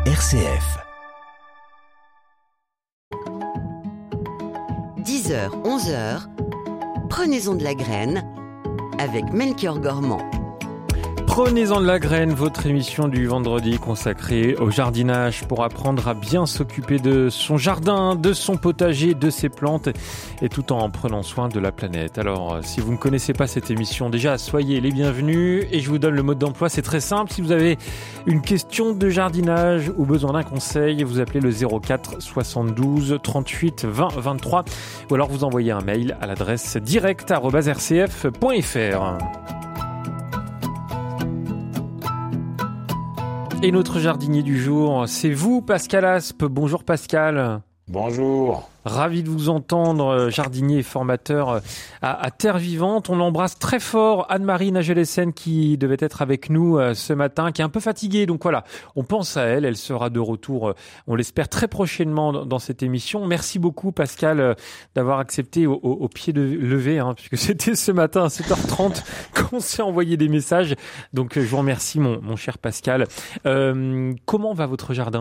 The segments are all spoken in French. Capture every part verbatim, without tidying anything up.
R C F. dix heures, onze heures, prenez-en de la graine avec Melchior Gormand. Prenez-en de la graine, votre émission du vendredi consacrée au jardinage pour apprendre à bien s'occuper de son jardin, de son potager, de ses plantes et tout en prenant soin de la planète. Alors, si vous ne connaissez pas cette émission, déjà, soyez les bienvenus et je vous donne le mode d'emploi. C'est très simple. Si vous avez une question de jardinage ou besoin d'un conseil, vous appelez le zéro quatre soixante-douze trente-huit vingt vingt-trois ou alors vous envoyez un mail à l'adresse direct arobase r c f point f r. Et notre jardinier du jour, c'est vous, Pascal Aspe. Bonjour Pascal. Bonjour. Ravi de vous entendre, jardinier et formateur à, à Terre Vivante. On embrasse très fort Anne-Marie Nagelessen qui devait être avec nous ce matin, qui est un peu fatiguée. Donc voilà, on pense à elle. Elle sera de retour, on l'espère, très prochainement dans cette émission. Merci beaucoup Pascal d'avoir accepté au, au, au pied de levé, hein, puisque c'était ce matin à sept heures trente qu'on s'est envoyé des messages. Donc je vous remercie mon, mon cher Pascal. Euh, comment va votre jardin ?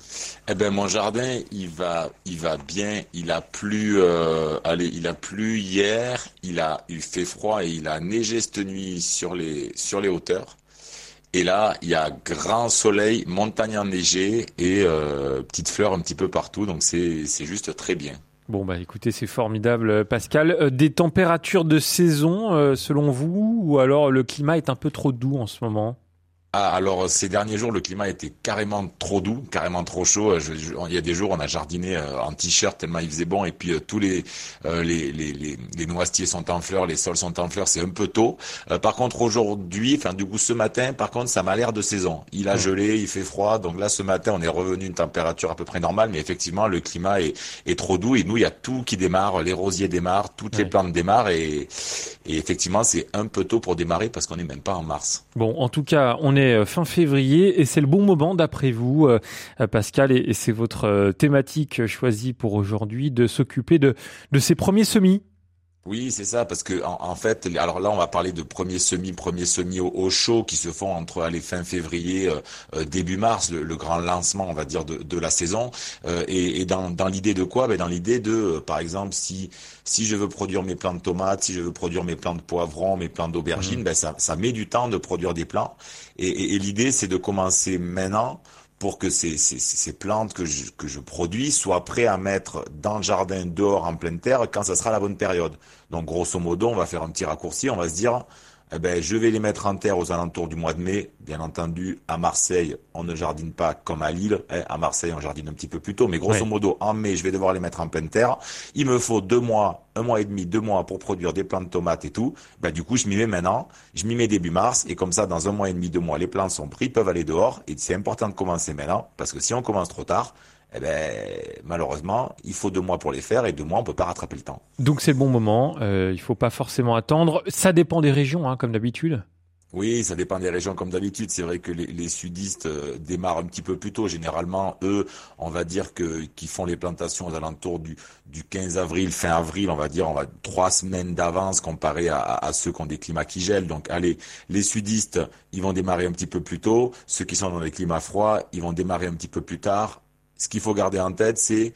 Eh ben mon jardin, il va, il va bien. Il a plu, euh, allez, il a plu hier. Il a, il fait froid et il a neigé cette nuit sur les, sur les hauteurs. Et là, il y a grand soleil, montagne enneigée et euh, petites fleurs un petit peu partout. Donc c'est, c'est juste très bien. Bon bah écoutez, c'est formidable Pascal. Euh, des températures de saison euh, selon vous, ou alors le climat est un peu trop doux en ce moment ? Ah, alors ces derniers jours, le climat était carrément trop doux, carrément trop chaud. Je, je, il y a des jours, on a jardiné euh, en t-shirt tellement il faisait bon, et puis euh, tous les, euh, les, les les les noisetiers sont en fleurs, les sols sont en fleurs. C'est un peu tôt. Euh, par contre, aujourd'hui, enfin du coup ce matin, par contre, ça m'a l'air de saison. Il a gelé, il fait froid, donc là ce matin, on est revenu à une température à peu près normale, mais effectivement le climat est est trop doux. Et nous, il y a tout qui démarre, les rosiers démarrent, toutes ouais. les plantes démarrent, et et effectivement, c'est un peu tôt pour démarrer parce qu'on n'est même pas en mars. Bon, en tout cas, on est fin février et c'est le bon moment d'après vous, euh, Pascal, et, et c'est votre euh, thématique choisie pour aujourd'hui de s'occuper de, de ces premiers semis. Oui, c'est ça, parce que en, en fait, alors là, on va parler de premiers semis, premiers semis au, au chaud qui se font entre les fin février, euh, début mars, le, le grand lancement, on va dire, de, de la saison. Euh, et, et dans, dans l'idée de quoi ? Ben dans l'idée de, euh, par exemple, si si je veux produire mes plants de tomates, si je veux produire mes plants de poivrons, mes plants d'aubergines, mmh. ben ça ça met du temps de produire des plants. Et, et, et l'idée, c'est de commencer maintenant, pour que ces, ces, ces plantes que je, que je produis soient prêtes à mettre dans le jardin, dehors, en pleine terre, quand ça sera la bonne période. Donc, grosso modo, on va faire un petit raccourci, on va se dire, eh ben, je vais les mettre en terre aux alentours du mois de mai. Bien entendu, à Marseille, on ne jardine pas comme à Lille. Eh, à Marseille, on jardine un petit peu plus tôt, mais grosso ouais. modo, en mai, je vais devoir les mettre en pleine terre. Il me faut deux mois, un mois et demi, deux mois pour produire des plants de tomates et tout. Ben, du coup, je m'y mets maintenant. Je m'y mets début mars, et comme ça, dans un mois et demi, deux mois, les plants sont pris, peuvent aller dehors. Et c'est important de commencer maintenant, parce que si on commence trop tard, eh ben, malheureusement, il faut deux mois pour les faire et deux mois, on peut pas rattraper le temps. Donc c'est le bon moment, euh, il faut pas forcément attendre. Ça dépend des régions, hein, comme d'habitude. Oui, ça dépend des régions comme d'habitude. C'est vrai que les, les sudistes euh, démarrent un petit peu plus tôt. Généralement, eux, on va dire que qui font les plantations aux alentours du, du quinze avril, fin avril, on va dire, on va trois semaines d'avance comparé à, à, à ceux qui ont des climats qui gèlent. Donc, allez, les sudistes, ils vont démarrer un petit peu plus tôt. Ceux qui sont dans des climats froids, ils vont démarrer un petit peu plus tard. Ce qu'il faut garder en tête, c'est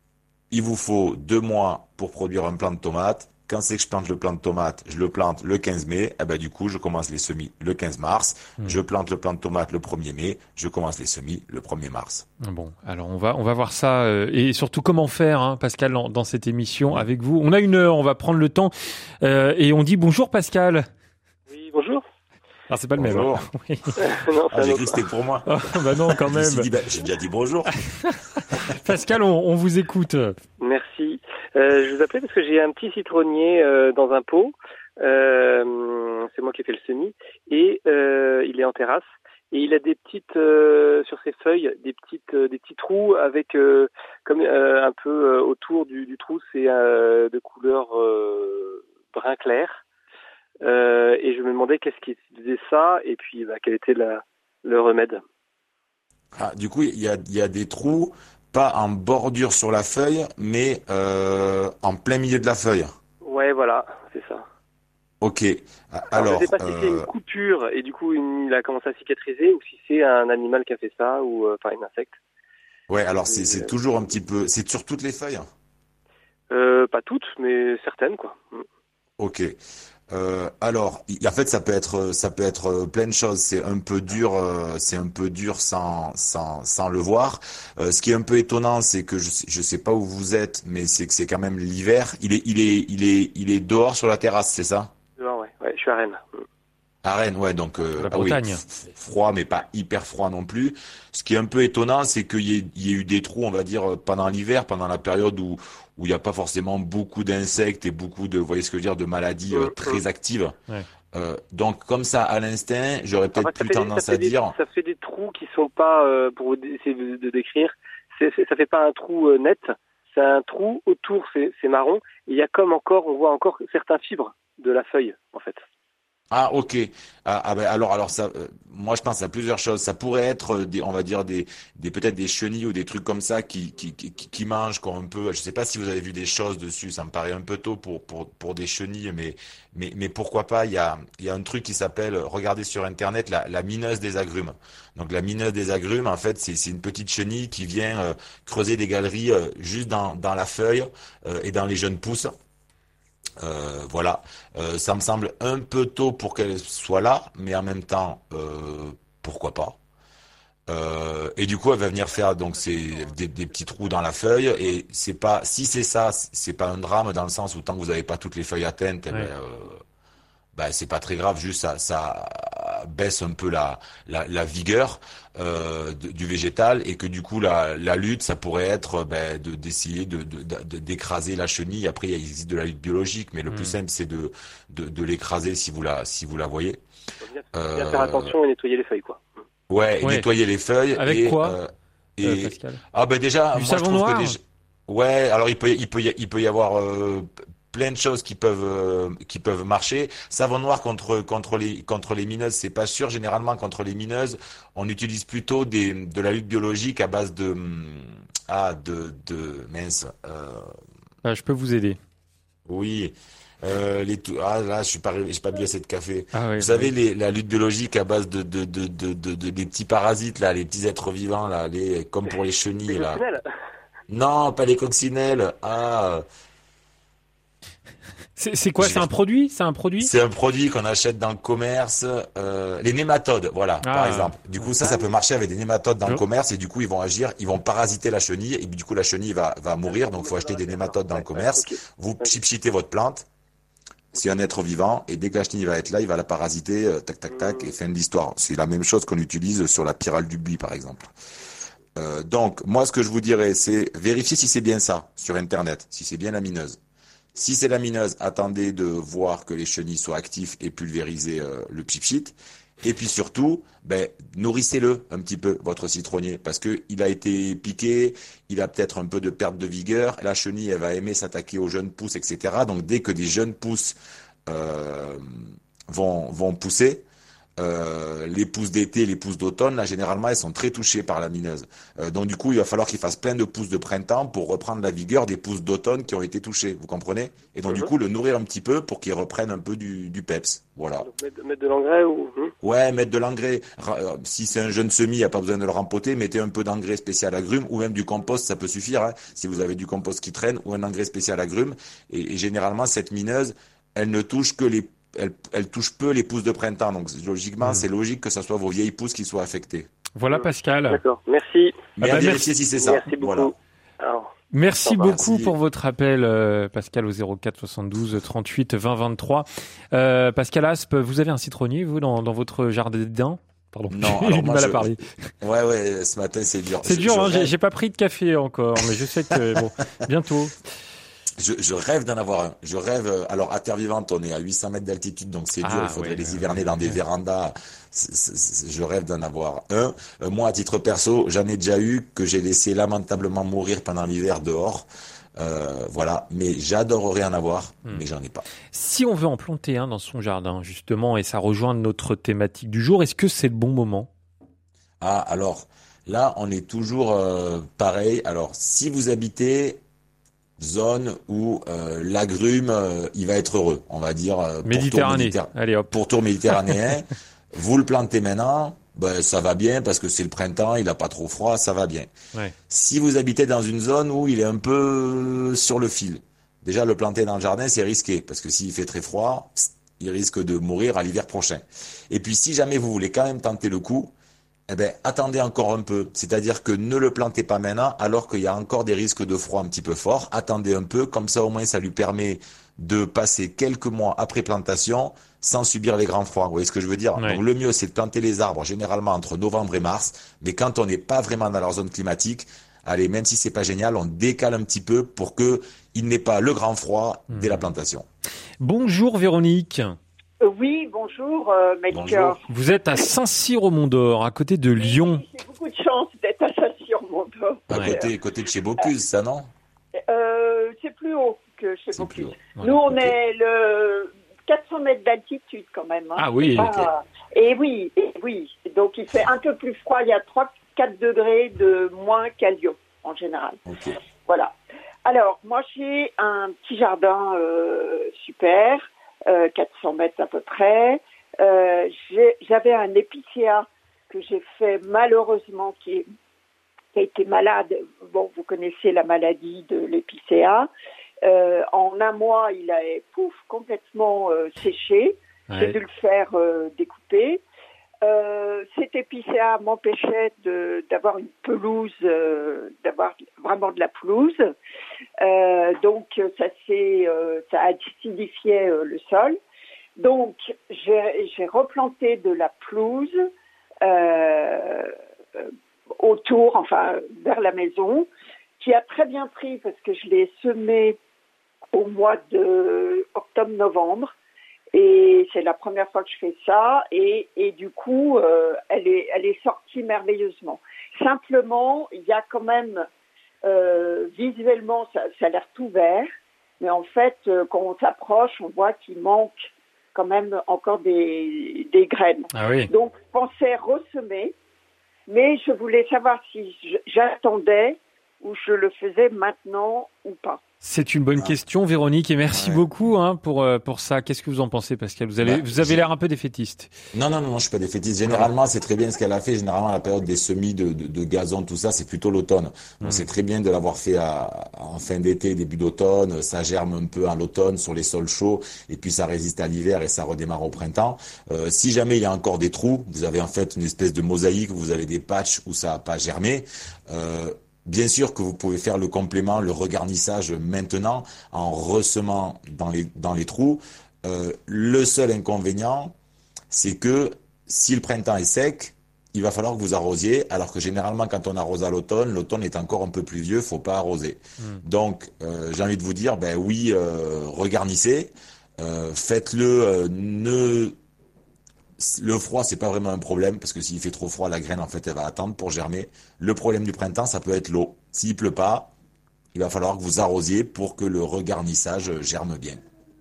il vous faut deux mois pour produire un plant de tomate. Quand c'est que je plante le plant de tomate, je le plante le quinze mai. Eh ben du coup, je commence les semis le quinze mars. Mmh. Je plante le plant de tomate le premier mai. Je commence les semis le premier mars. Bon, alors on va on va voir ça euh, et surtout comment faire, hein, Pascal, dans, dans cette émission mmh. avec vous. On a une heure, on va prendre le temps euh, et on dit bonjour Pascal. Oui, bonjour. Ah, c'est pas le bonjour. même. Hein. Oui. non, ah, j'ai cru que c'était pour moi. Oh, bah non, quand même. dit, bah, j'ai déjà dit bonjour. Pascal, on, on vous écoute. Merci. Euh, je vous appelais parce que j'ai un petit citronnier euh, dans un pot. Euh, c'est moi qui ai fait le semis. Et euh, il est en terrasse. Et il a des petites, euh, sur ses feuilles, des petites, euh, des petits trous avec, euh, comme euh, un peu euh, autour du, du trou, c'est euh, de couleur euh, brun clair. Euh, et je me demandais qu'est-ce qui faisait ça et puis bah, quel était la, le remède. Ah, du coup, il y a, il y a des trous, pas en bordure sur la feuille, mais euh, en plein milieu de la feuille. Ouais, voilà, c'est ça. Ok. Alors, Alors, je sais pas si euh, c'est une coupure et du coup une- il a commencé à cicatriser ou si c'est un animal qui a fait ça ou euh, enfin un insecte. ouais, alors c'est Et, c'est toujours un petit peu, c'est sur toutes les feuilles. euh, pas toutes, mais certaines quoi. Mm. Ok. Euh, alors, y- en fait, ça peut être, ça peut être euh, plein de choses. C'est un peu dur, euh, c'est un peu dur sans, sans, sans le voir. Euh, ce qui est un peu étonnant, c'est que je, sais- je sais pas où vous êtes, mais c'est que c'est quand même l'hiver. Il est, il est, il est, il est dehors sur la terrasse, c'est ça? Dehors, ouais, ouais, je suis à Rennes. Mm. À Rennes, ouais, donc euh, La ah oui, Bretagne. f- froid, mais pas hyper froid non plus. Ce qui est un peu étonnant, c'est qu'il y ait, il y ait eu des trous, on va dire, euh, pendant l'hiver, pendant la période où où il n'y a pas forcément beaucoup d'insectes et beaucoup de, vous voyez ce que je veux dire, de maladies euh, Mm, mm. très actives. Ouais. Euh, donc comme ça, à l'instinct, j'aurais peut-être Après, ça plus fait des, ça tendance fait à des, dire, ça fait des trous qui sont pas, euh, pour essayer de, de décrire, c'est, c'est- ça fait pas un trou euh, net, c'est un trou autour, c'est, c'est marron, et il y a comme encore, on voit encore certains fibres de la feuille, en fait. ah ok, ah, ah ben alors alors ça, euh, moi je pense à plusieurs choses. Ça pourrait être euh, des, on va dire des, des peut-être des chenilles ou des trucs comme ça qui qui qui, qui qui mangent quoi un peu. Je sais pas si vous avez vu des choses dessus. Ça me paraît un peu tôt pour pour pour des chenilles, mais mais mais pourquoi pas. Il y a il y a un truc qui s'appelle, regardez sur internet, la la mineuse des agrumes. Donc la mineuse des agrumes, en fait, c'est c'est une petite chenille qui vient euh, creuser des galeries euh, juste dans dans la feuille euh, et dans les jeunes pousses. Euh, voilà, Euh, ça me semble un peu tôt pour qu'elle soit là, mais en même temps, euh, pourquoi pas. Euh, et du coup, elle va venir faire donc c'est des, des petits trous dans la feuille. Et c'est pas, si c'est ça, c'est pas un drame dans le sens où tant que vous n'avez pas toutes les feuilles atteintes, eh ben, Ouais. euh, bah, c'est pas très grave, juste ça, ça baisse un peu la, la, la vigueur euh, de- du végétal et que du coup la, la lutte, ça pourrait être ben, de d'essayer de, de, de- d'écraser la chenille. Après, il existe de la lutte biologique, mais le plus Hmm. simple c'est de, de, de l'écraser si vous la si vous la voyez. Faut bien, bien faire Euh, attention et nettoyer les feuilles, quoi. ouais, et Ouais. nettoyer les feuilles Avec et quoi, euh, euh, et Pascal? ah ben déjà, Du moi je savon trouve que noir? déjà, ouais, alors il peut il peut y, il peut y avoir euh, plein de choses qui peuvent euh, qui peuvent marcher. Savon noir contre contre les contre les mineuses, c'est pas sûr. Généralement contre les mineuses, on utilise plutôt des de la lutte biologique à base de hum, ah de de mince euh, Ah, je peux vous aider. oui. Euh, les tou- ah là je suis pas j'ai pas bu assez de café. Ah ouais, Vous bah savez oui. les la lutte biologique à base de de de de, de, de- des petits parasites là, les petits êtres vivants là, les comme pour les Les chenilles là. coccinelles. Non, pas les coccinelles. Ah, C'est c'est quoi? je C'est vais un produit? C'est un produit? c'est un produit qu'on achète dans le commerce, euh, les nématodes, voilà, par Ah, exemple. Du coup, ça, Ah ça peut oui. marcher avec des nématodes dans le je- commerce et du coup, ils vont agir, ils vont parasiter la chenille et du coup, la chenille va, va mourir. Donc, faut acheter des nématodes dans le Ouais, ouais, commerce. ok. Vous Ok. pchipchitez votre plante. C'est un être vivant et dès que la chenille va être là, il va la parasiter, euh, tac, tac, tac, et Hmm. fin de l'histoire. C'est la même chose qu'on utilise sur la pyrale du buis, par exemple. Euh, donc, moi, ce que je vous dirais, c'est vérifier si c'est bien ça sur Internet, si c'est bien la mineuse. Si c'est la mineuse, attendez de voir que les chenilles soient actives et pulvérisez euh, le pchit. Et puis surtout, ben, nourrissez-le un petit peu, votre citronnier, parce que il a été piqué, il a peut-être un peu de perte de vigueur. La chenille, elle va aimer s'attaquer aux jeunes pousses, et cetera. Donc dès que des jeunes pousses euh, vont, vont pousser, euh, les pousses d'été, les pousses d'automne, là, généralement, elles sont très touchées par la mineuse. Euh, donc, du coup, il va falloir qu'il fasse plein de pousses de printemps pour reprendre la vigueur des pousses d'automne qui ont été touchées. Vous comprenez? Et donc, du Mhm. coup, le nourrir un petit peu pour qu'il reprenne un peu du, du peps. Voilà. Donc, mettre, mettre de l'engrais ou... Hmm. Ouais, mettre de l'engrais. Ra- euh, Si c'est un jeune semis, il n'y a pas besoin de le rempoter. Mettez un peu d'engrais spécial agrumes ou même du compost, ça peut suffire, hein, si vous avez du compost qui traîne ou un engrais spécial agrumes. Et, et généralement, cette mineuse, elle ne touche que les, elle, elle touche peu les pousses de printemps. Donc, logiquement, Hmm. c'est logique que ce soit vos vieilles pousses qui soient affectées. Voilà, Hmm. Pascal. D'accord. Merci. Mais Ah bah, à vérifier merci. si c'est ça. Merci beaucoup. Voilà. Alors, Merci Au revoir. beaucoup Merci. pour votre appel, euh, Pascal, au zéro quatre soixante-douze trente-huit vingt vingt-trois. Euh, Pascal Aspe, vous avez un citronnier, vous, dans, dans votre jardin? Pardon, Non, j'ai alors eu du moi, mal à je- parler. Ouais, ouais, ce matin, c'est dur. C'est Je- dur, je hein, j'ai rêve- j'ai pas pris de café encore, mais je sais que, bon, bientôt. Je, je rêve d'en avoir un. Je rêve. euh, Alors à Terre Vivante, on est à huit cents mètres d'altitude, donc c'est dur. Ah, Il faudrait ouais, les ouais, hiverner ouais, dans des ouais. vérandas. C'est- c'est- c'est- je rêve d'en avoir un. Euh, moi, à titre perso, j'en ai déjà eu que j'ai laissé lamentablement mourir pendant l'hiver dehors. Euh, voilà. Mais j'adorerais en avoir, Hmm. mais j'en ai pas. Si on veut en planter un dans son jardin, justement, et ça rejoint notre thématique du jour, est-ce que c'est le bon moment? Ah, alors là, on est toujours euh, pareil. Alors, si vous habitez zone où euh, l'agrume, euh, il va être heureux, on va dire. Euh, Méditerranée. Méditer- Allez hop. Pourtour méditerranéen. Vous le plantez maintenant, ben, ça va bien parce que c'est le printemps, il n'a pas trop froid, ça va bien. Ouais. Si vous habitez dans une zone où il est un peu sur le fil, déjà le planter dans le jardin, c'est risqué parce que s'il fait très froid, pst, il risque de mourir à l'hiver prochain. Et puis si jamais vous voulez quand même tenter le coup, eh ben, attendez encore un peu. C'est-à-dire que ne le plantez pas maintenant alors qu'il y a encore des risques de froid un petit peu forts. Attendez un peu, comme ça au moins ça lui permet de passer quelques mois après plantation sans subir les grands froids. Vous voyez ce que je veux dire? Ouais. Donc le mieux c'est de planter les arbres généralement entre novembre et mars. Mais quand on n'est pas vraiment dans leur zone climatique, allez, même si c'est pas génial, on décale un petit peu pour que il n'ait pas le grand froid dès Mmh. la plantation. Bonjour Véronique. Euh, Oui, bonjour euh, Melchior. Bonjour. Vous êtes à Saint-Cyr-au-Mont-d'Or, à côté de Lyon. J'ai beaucoup de chance d'être à Saint-Cyr-Mont-d'Or. À Ouais. côté, côté de chez Bocuse, ça non? Euh, c'est plus haut que chez C'est plus Bocuse. haut. Nous, on ok. est le quatre cents mètres d'altitude quand même. hein. Ah oui, C'est pas- Et oui, et oui. Donc il fait un peu plus froid. Il y a trois à quatre degrés de moins qu'à Lyon en général. Ok. Voilà. Alors, moi, j'ai un petit jardin euh, super, euh, quatre cents mètres à peu près. Euh, j'ai- j'avais un épicéa que j'ai fait malheureusement, qui, est- qui a été malade. Bon, vous connaissez la maladie de l'épicéa. Euh, en un mois, il a pouf, complètement euh, séché. J'ai Ouais. dû le faire euh, découper. Euh, cet épicéa m'empêchait de, d'avoir une pelouse, euh, d'avoir vraiment de la pelouse. Euh, donc ça s'est, euh, ça acidifiait euh, le sol. Donc j'ai, j'ai replanté de la pelouse euh, autour, enfin vers la maison, qui a très bien pris parce que je l'ai semée au mois de octobre-novembre. Et c'est la première fois que je fais ça, et, et du coup, euh, elle est, elle est sortie merveilleusement. Simplement, il y a quand même, euh, visuellement, ça, ça a l'air tout vert, mais en fait, euh, quand on s'approche, on voit qu'il manque quand même encore des, des graines. Ah oui. Donc, je pensais ressemer, mais je voulais savoir si je- j'attendais ou je le faisais maintenant ou pas. C'est une bonne Ah. question, Véronique, et merci Ouais. beaucoup hein, pour, euh, pour ça. Qu'est-ce que vous en pensez, Pascal? Vous, allez, Bah, vous avez j'ai- l'air un peu défaitiste. Non, non, non, non, je suis pas défaitiste. Généralement, c'est très bien ce qu'elle a fait. Généralement, la période des semis de, de, de gazon, tout ça, c'est plutôt l'automne. Donc, Mm. c'est très bien de l'avoir fait à, en fin d'été, début d'automne. Ça germe un peu en l'automne sur les sols chauds, et puis ça résiste à l'hiver et ça redémarre au printemps. Euh, si jamais il y a encore des trous, vous avez en fait une espèce de mosaïque, vous avez des patchs où ça n'a pas germé. Euh, Bien sûr que vous pouvez faire le complément, le regarnissage maintenant en ressemant dans les dans les trous. Euh, le seul inconvénient, c'est que si le printemps est sec, il va falloir que vous arrosiez, alors que généralement quand on arrose à l'automne, l'automne est encore un peu plus vieux, faut pas arroser. Mm. Donc euh, j'ai envie de vous dire, ben oui, euh, regarnissez, euh, faites-le, euh, ne le froid, c'est pas vraiment un problème parce que s'il fait trop froid, la graine en fait elle va attendre pour germer. Le problème du printemps, ça peut être l'eau. S'il pleut pas, il va falloir que vous arrosiez pour que le regarnissage germe bien.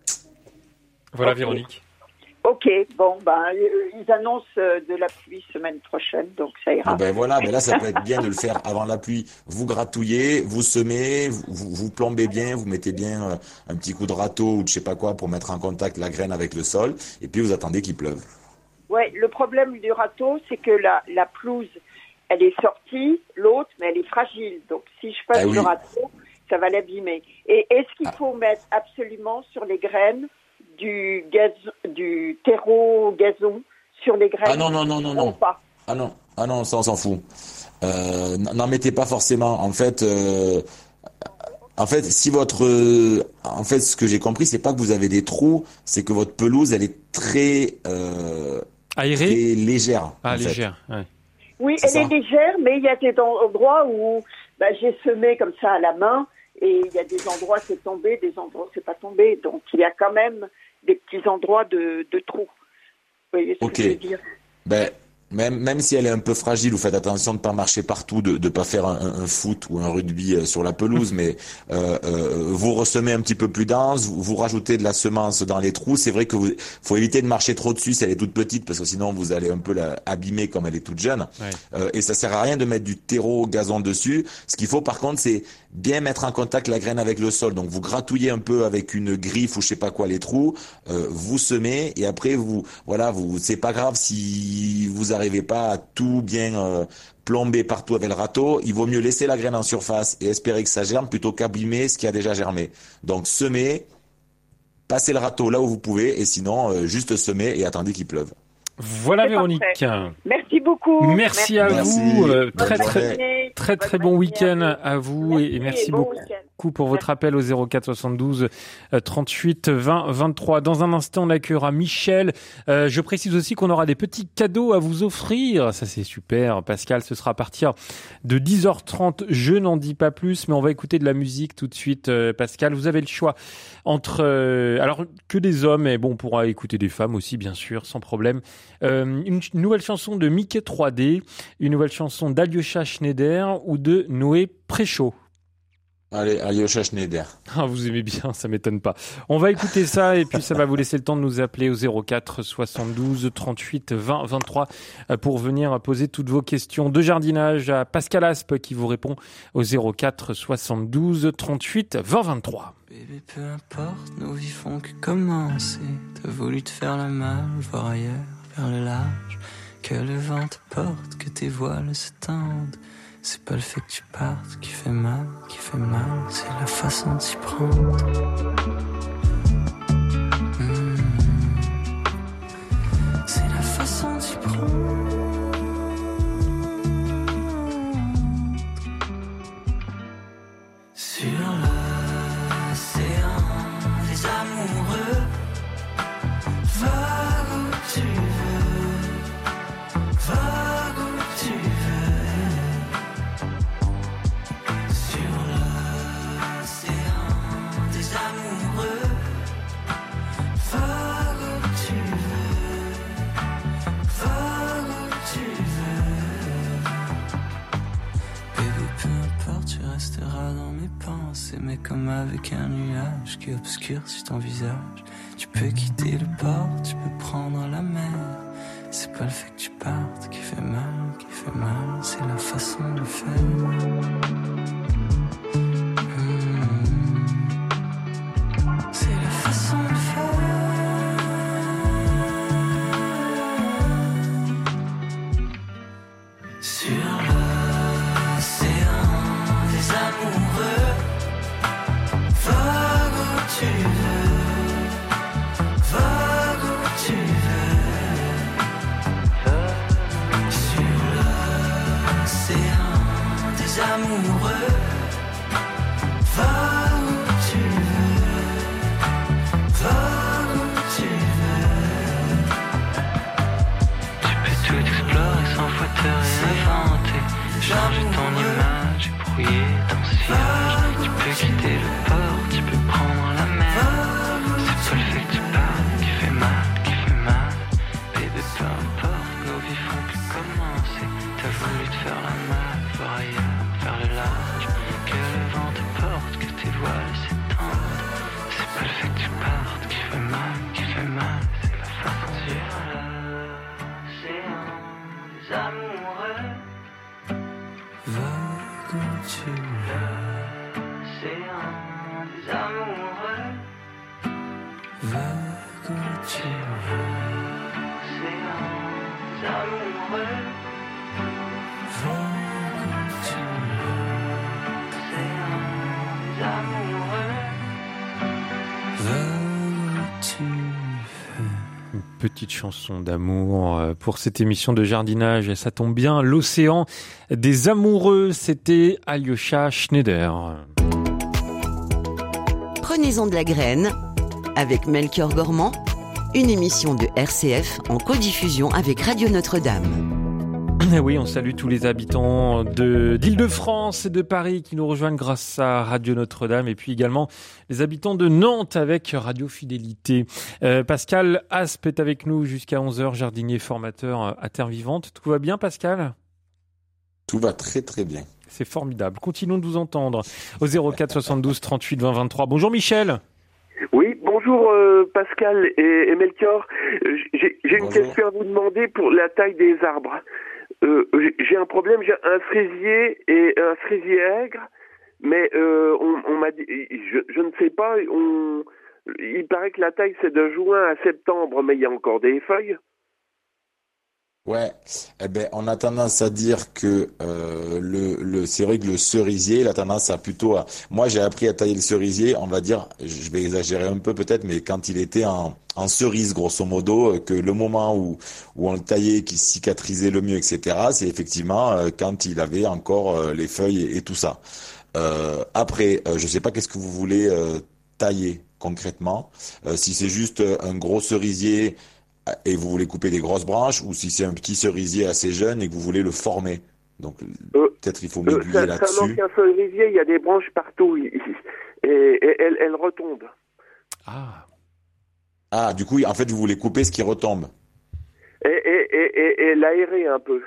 Voilà, Ok. Véronique. Ok, bon, ben, euh, ils annoncent euh, de la pluie semaine prochaine, donc ça ira. Ah ben voilà, ben là ça peut être bien de le faire avant la pluie. Vous gratouillez, vous semez, vous, vous, vous plombez bien, vous mettez bien euh, un petit coup de râteau ou de je sais pas quoi pour mettre en contact la graine avec le sol, et puis vous attendez qu'il pleuve. Ouais, le problème du râteau, c'est que la, la pelouse, elle est sortie, l'autre, mais elle est fragile. Donc, si je passe Ah oui. le râteau, ça va l'abîmer. Et est-ce qu'il Ah. faut mettre absolument sur les graines du gaz, du terreau gazon sur les graines? Ah non, non, non, non, ou non. pas? Ah non, ah non, ça on s'en fout. Euh, n'en mettez pas forcément. En fait, euh, en fait, si votre, euh, en fait, ce que j'ai compris, c'est pas que vous avez des trous, c'est que votre pelouse, elle est très, euh, Aéré? très légère. Ah, en fait. légère. Ouais. Oui, C'est elle ça. est légère, mais il y a des endroits où bah, j'ai semé comme ça à la main, et il y a des endroits c'est tombé, des endroits c'est pas tombé. Donc il y a quand même des petits endroits de, de trous. Vous voyez ce Ok. que je veux dire? Ben, Même, même si elle est un peu fragile, vous faites attention de pas marcher partout, de de pas faire un, un foot ou un rugby sur la pelouse, mais euh, euh, vous ressemez un petit peu plus dense, vous, vous rajoutez de la semence dans les trous. C'est vrai que vous faut éviter de marcher trop dessus si elle est toute petite, parce que sinon vous allez un peu la abîmer comme elle est toute jeune. Ouais. Euh, et ça sert à rien de mettre du terreau gazon dessus. Ce qu'il faut par contre, c'est bien mettre en contact la graine avec le sol. Donc vous gratouillez un peu avec une griffe ou je sais pas quoi les trous, euh, vous semez et après vous voilà, vous c'est pas grave si vous arrivez pas à tout bien euh, plomber partout avec le râteau, il vaut mieux laisser la graine en surface et espérer que ça germe plutôt qu'abîmer ce qui a déjà germé. Donc semez, passez le râteau là où vous pouvez et sinon euh, juste semez et attendez qu'il pleuve. Voilà c'est Véronique. Parfait. Merci beaucoup. Merci, merci à merci. vous. Euh, très très très très, très bon week-end à vous merci et merci et bon beaucoup week-end. Pour votre appel au zéro quatre soixante-douze trente-huit vingt vingt-trois. Dans un instant, on accueillera Michel. Euh, je précise aussi qu'on aura des petits cadeaux à vous offrir. Ça c'est super, Pascal. Ce sera à partir de dix heures trente. Je n'en dis pas plus, mais on va écouter de la musique tout de suite. Euh, Pascal, vous avez le choix entre euh, alors que des hommes, mais bon, on pourra écouter des femmes aussi, bien sûr, sans problème. Euh, une, une nouvelle chanson de Mickey trois D, une nouvelle chanson d'Alyosha Schneider ou de Noé Préchaud. Allez, Alyosha Schneider. Ah, vous aimez bien, ça m'étonne pas. On va écouter ça et puis ça va vous laisser le temps de nous appeler au zéro quatre soixante-douze trente-huit vingt vingt-trois pour venir poser toutes vos questions de jardinage à Pascal Aspe qui vous répond au zéro quatre soixante-douze trente-huit vingt vingt-trois. Bébé, peu importe, nos vies font que commencer. T'as voulu te faire la malle, voir ailleurs, vers le large. Que le vent te porte, que tes voiles se tendent. C'est pas le fait que tu partes qui fait mal, qui fait mal, c'est la façon de s'y prendre. Mmh. C'est la façon de s'y prendre. Sur l'océan des amoureux, va où tu veux, va où tu veux. Dans mes pensées, mais comme avec un nuage qui obscurcit ton visage. Tu peux quitter le port, tu peux prendre la mer. C'est pas le fait que tu partes qui fait mal, qui fait mal, c'est la façon de faire. Mmh. C'est la façon de faire. Sur l'océan des amoureux, va où tu veux, va où tu veux. Sur l'océan des amoureux, va où tu veux, va où tu veux. Tu peux tout explorer sans fois te réinventer, changer ton image et brouiller ton sillage. Tu peux quitter le port, tu peux prendre la mer. C'est pas le fait que tu parles qui fait mal, qui fait mal. Bébé, peu importe, nos vies font que commencer. T'as voulu te faire la malle, voir ailleurs, vers le large. Que le vent te porte, que tes voiles s'étendent. C'est pas le fait que tu partes qui fait mal, qui fait mal. C'est la façon de vivre. L'océan des amoureux, va où tu veux. L'océan des amoureux, va où tu veux. L'océan des amoureux, va où tu veux. L'océan des amoureux, va où tu veux. Une petite chanson d'amour pour cette émission de jardinage. Et ça tombe bien, l'océan des amoureux, c'était Alyosha Schneider. Prenez-en de la graine avec Melchior Gormand, une émission de R C F en codiffusion avec Radio Notre-Dame. Oui, on salue tous les habitants de, d'Île-de-France et de Paris qui nous rejoignent grâce à Radio Notre-Dame et puis également les habitants de Nantes avec Radio Fidélité. Euh, Pascal Aspe est avec nous jusqu'à onze heures, jardinier formateur à Terre Vivante. Tout va bien, Pascal ? Tout va très très bien. C'est formidable. Continuons de vous entendre au zéro quatre soixante-douze trente-huit vingt vingt-trois. Bonjour Michel. Oui, bonjour euh, Pascal et, et Melchior. J'ai, j'ai une Bonjour. question à vous demander pour la taille des arbres. Euh, j'ai, j'ai un problème, j'ai un cerisier et un cerisier aigre, mais euh, on, on m'a dit, je, je ne sais pas, on, il paraît que la taille c'est de juin à septembre, mais il y a encore des feuilles. Ouais, eh ben, on a tendance à dire que euh, le, le, c'est vrai que le cerisier, il a tendance à plutôt à... Moi, j'ai appris à tailler le cerisier, on va dire, je vais exagérer un peu peut-être, mais quand il était en, en cerise, grosso modo, que le moment où, où on le taillait, qui cicatrisait le mieux, et cetera, c'est effectivement euh, quand il avait encore euh, les feuilles et, et tout ça. Euh, après, euh, je sais pas qu'est-ce que vous voulez euh, tailler concrètement. Euh, si c'est juste un gros cerisier et vous voulez couper des grosses branches, ou si c'est un petit cerisier assez jeune et que vous voulez le former. Donc Euh, peut-être il faut Euh, m'aiguiller c'est, c'est un là-dessus. ancien cerisier, il y a des branches partout, et, et elles, elles retombent. Ah. Ah, du coup, en fait, vous voulez couper ce qui retombe. Et, et, et, et, et l'aérer un peu.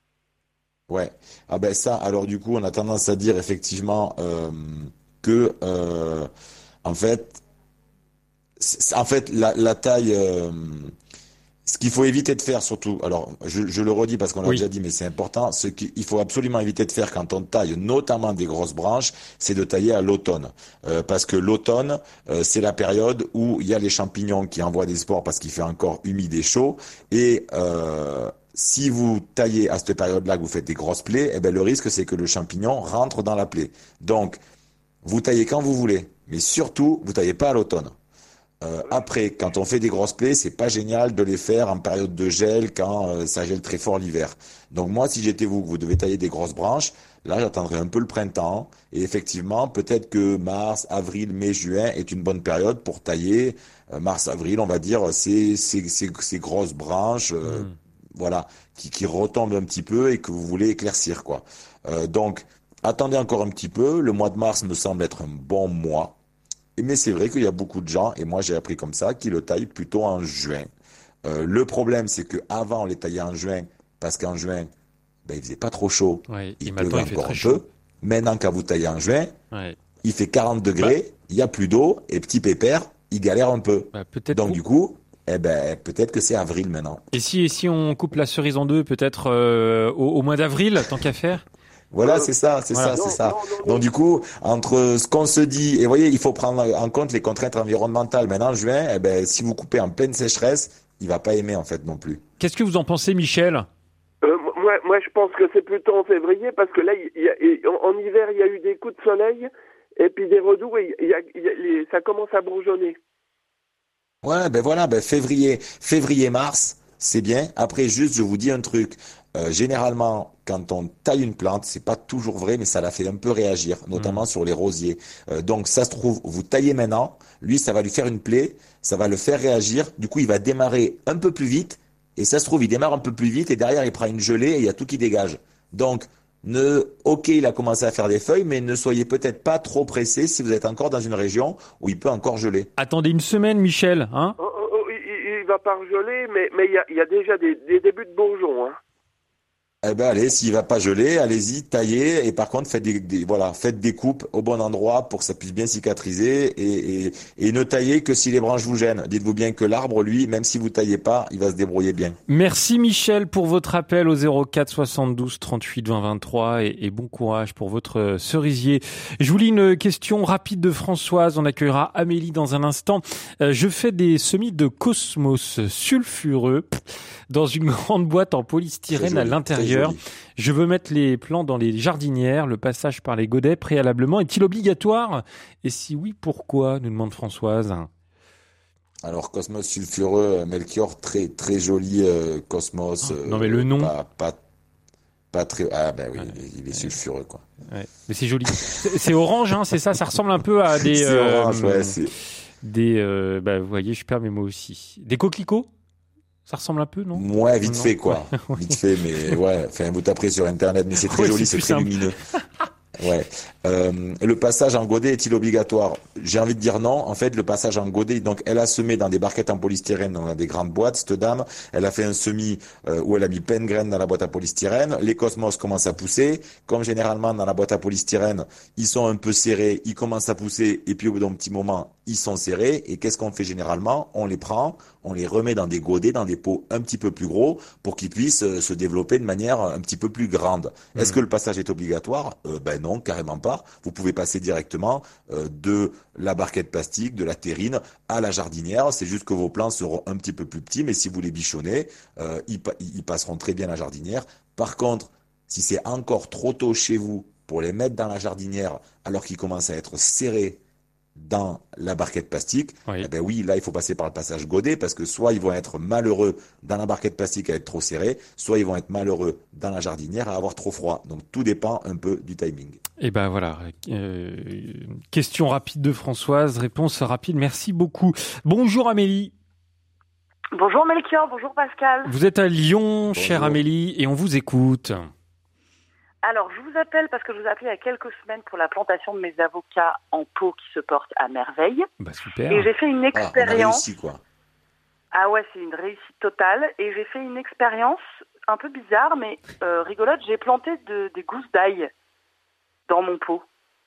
Ouais. Ah ben ça, alors du coup, on a tendance à dire effectivement euh, que, euh, en fait, c'est- en fait, la, la taille, euh, ce qu'il faut éviter de faire surtout, alors je, je le redis parce qu'on l'a Oui. déjà dit, mais c'est important, ce qu'il faut absolument éviter de faire quand on taille, notamment des grosses branches, c'est de tailler à l'automne. Euh, parce que l'automne, euh, c'est la période où il y a les champignons qui envoient des spores parce qu'il fait encore humide et chaud, et euh, si vous taillez à cette période-là, que vous faites des grosses plaies, eh ben le risque c'est que le champignon rentre dans la plaie. Donc, vous taillez quand vous voulez, mais surtout, vous taillez pas à l'automne. Euh, après, quand on fait des grosses plaies, c'est pas génial de les faire en période de gel quand euh, ça gèle très fort l'hiver. Donc moi, si j'étais vous, que vous devez tailler des grosses branches, là, j'attendrais un peu le printemps. Et effectivement, peut-être que mars, avril, mai, juin est une bonne période pour tailler. Euh, mars, avril, on va dire, ces, ces, ces, ces grosses branches, euh, Mm. voilà, qui, qui retombent un petit peu et que vous voulez éclaircir, quoi. Euh, donc, attendez encore un petit peu. Le mois de mars me semble être un bon mois. Mais c'est vrai qu'il y a beaucoup de gens, et moi j'ai appris comme ça, qui le taillent plutôt en juin. Euh, le problème, c'est que avant on les taillait en juin, parce qu'en juin, ben, il faisait pas trop chaud, Ouais, et il maintenant pleuvait il fait encore très un chaud. peu. Maintenant, quand vous taillez en juin, Ouais. il fait quarante degrés, il y a plus d'eau, et petit pépère, il galère un peu. Bah, peut-être. Donc du coup, eh ben, peut-être que c'est avril maintenant. Et si, et si on coupe la cerise en deux, peut-être euh, au, au mois d'avril, tant qu'à faire. Voilà, Euh, c'est ça, c'est voilà. ça, c'est Non, ça. non, non, non. Donc du coup, entre ce qu'on se dit, et vous voyez, il faut prendre en compte les contraintes environnementales. Maintenant, en juin, eh ben, si vous coupez en pleine sécheresse, il va pas aimer en fait non plus. Qu'est-ce que vous en pensez, Michel ? Euh, moi, moi, je pense que c'est plutôt en février, parce que là, il y a, il- en, en hiver, il y a eu des coups de soleil, et puis des redoux, et il y a, il y a- les- ça commence à bourgeonner. Ouais, ben voilà, ben février, février-mars, c'est bien. Après, juste, je vous dis un truc. Euh, généralement, quand on taille une plante, c'est pas toujours vrai, mais ça la fait un peu réagir, notamment sur les rosiers. Euh, donc, ça se trouve, vous taillez maintenant, lui, ça va lui faire une plaie, ça va le faire réagir. Du coup, il va démarrer un peu plus vite, et ça se trouve, il démarre un peu plus vite, et derrière, il prend une gelée, et il y a tout qui dégage. Donc, ne, ok, il a commencé à faire des feuilles, mais ne soyez peut-être pas trop pressé si vous êtes encore dans une région où il peut encore geler. Attendez une semaine, Michel, hein ? Oh, oh, oh, il, il- il va pas geler, mais mais il y a, il y a déjà des, des débuts de bourgeons. Hein. Eh ben allez, s'il va pas geler, allez-y, taillez, et par contre faites des, des- voilà, faites des coupes au bon endroit pour que ça puisse bien cicatriser, et, et, et ne taillez que si les branches vous gênent. Dites-vous bien que l'arbre, lui, même si vous taillez pas, il va se débrouiller bien. Merci Michel pour votre appel au zéro quatre soixante-douze trente-huit vingt vingt-trois et, et bon courage pour votre cerisier. Je vous lis une question rapide de Françoise. On accueillera Amélie dans un instant. Euh, je fais des semis de cosmos sulfureux dans une grande boîte en Très polystyrène joli, à l'intérieur. très joli. Je veux mettre les plants dans les jardinières. Le passage par les godets préalablement est-il obligatoire ? Et si oui, pourquoi ? Nous demande Françoise. Alors Cosmos sulfureux, euh, Melchior, très très joli euh, Cosmos. Ah, non, mais le nom. Pas, pas, pas très. Ah ben oui, Ouais. il est, il est sulfureux quoi. Ouais. Mais c'est joli. C'est, c'est orange, hein, c'est ça. Ça ressemble un peu à des. C'est euh, orange, ouais, c'est. Des. Euh, bah, vous voyez, je perds mes mots aussi. Des coquelicots ? Ça ressemble un peu, non? Ouais, vite non. fait, quoi. Ouais. Vite fait, mais ouais. Enfin, vous taperez sur Internet, mais c'est très Ouais, joli, c'est c'est plus très simple. lumineux. Ouais. Euh, le passage en godet est-il obligatoire? J'ai envie de dire non. En fait, le passage en godet, donc elle a semé dans des barquettes en polystyrène, dans des grandes boîtes, cette dame. Elle a fait un semis euh, où elle a mis plein de graines dans la boîte à polystyrène. Les cosmos commencent à pousser. Comme généralement dans la boîte à polystyrène, ils sont un peu serrés, ils commencent à pousser, et puis au bout d'un petit moment, ils sont serrés. Et qu'est-ce qu'on fait généralement? On les prend, on les remet dans des godets, dans des pots un petit peu plus gros, pour qu'ils puissent euh, se développer de manière un petit peu plus grande. Mmh. Est-ce que le passage est obligatoire? euh, Ben non, carrément pas. Vous pouvez passer directement euh, de la barquette plastique, de la terrine à la jardinière. C'est juste que vos plants seront un petit peu plus petits, mais si vous les bichonnez, euh, ils, ils passeront très bien à la jardinière. Par contre, si c'est encore trop tôt chez vous pour les mettre dans la jardinière alors qu'ils commencent à être serrés dans la barquette plastique, oui. Eh ben oui, là il faut passer par le passage godet, parce que soit ils vont être malheureux dans la barquette plastique à être trop serrés, soit ils vont être malheureux dans la jardinière à avoir trop froid. Donc tout dépend un peu du timing. Et ben voilà, euh, question rapide de Françoise, réponse rapide, merci beaucoup. Bonjour Amélie. Bonjour Melchior, bonjour Pascal. Vous êtes à Lyon, Bonjour. Chère Amélie, et on vous écoute. Alors, je vous appelle parce que je vous ai appelé il y a quelques semaines pour la plantation de mes avocats en pot qui se portent à merveille. Bah super. Et j'ai fait une expérience. Ah, on a réussi, quoi. Ah ouais, c'est une réussite totale. Et j'ai fait une expérience un peu bizarre, mais euh, rigolote. J'ai planté de, des gousses d'ail dans mon pot.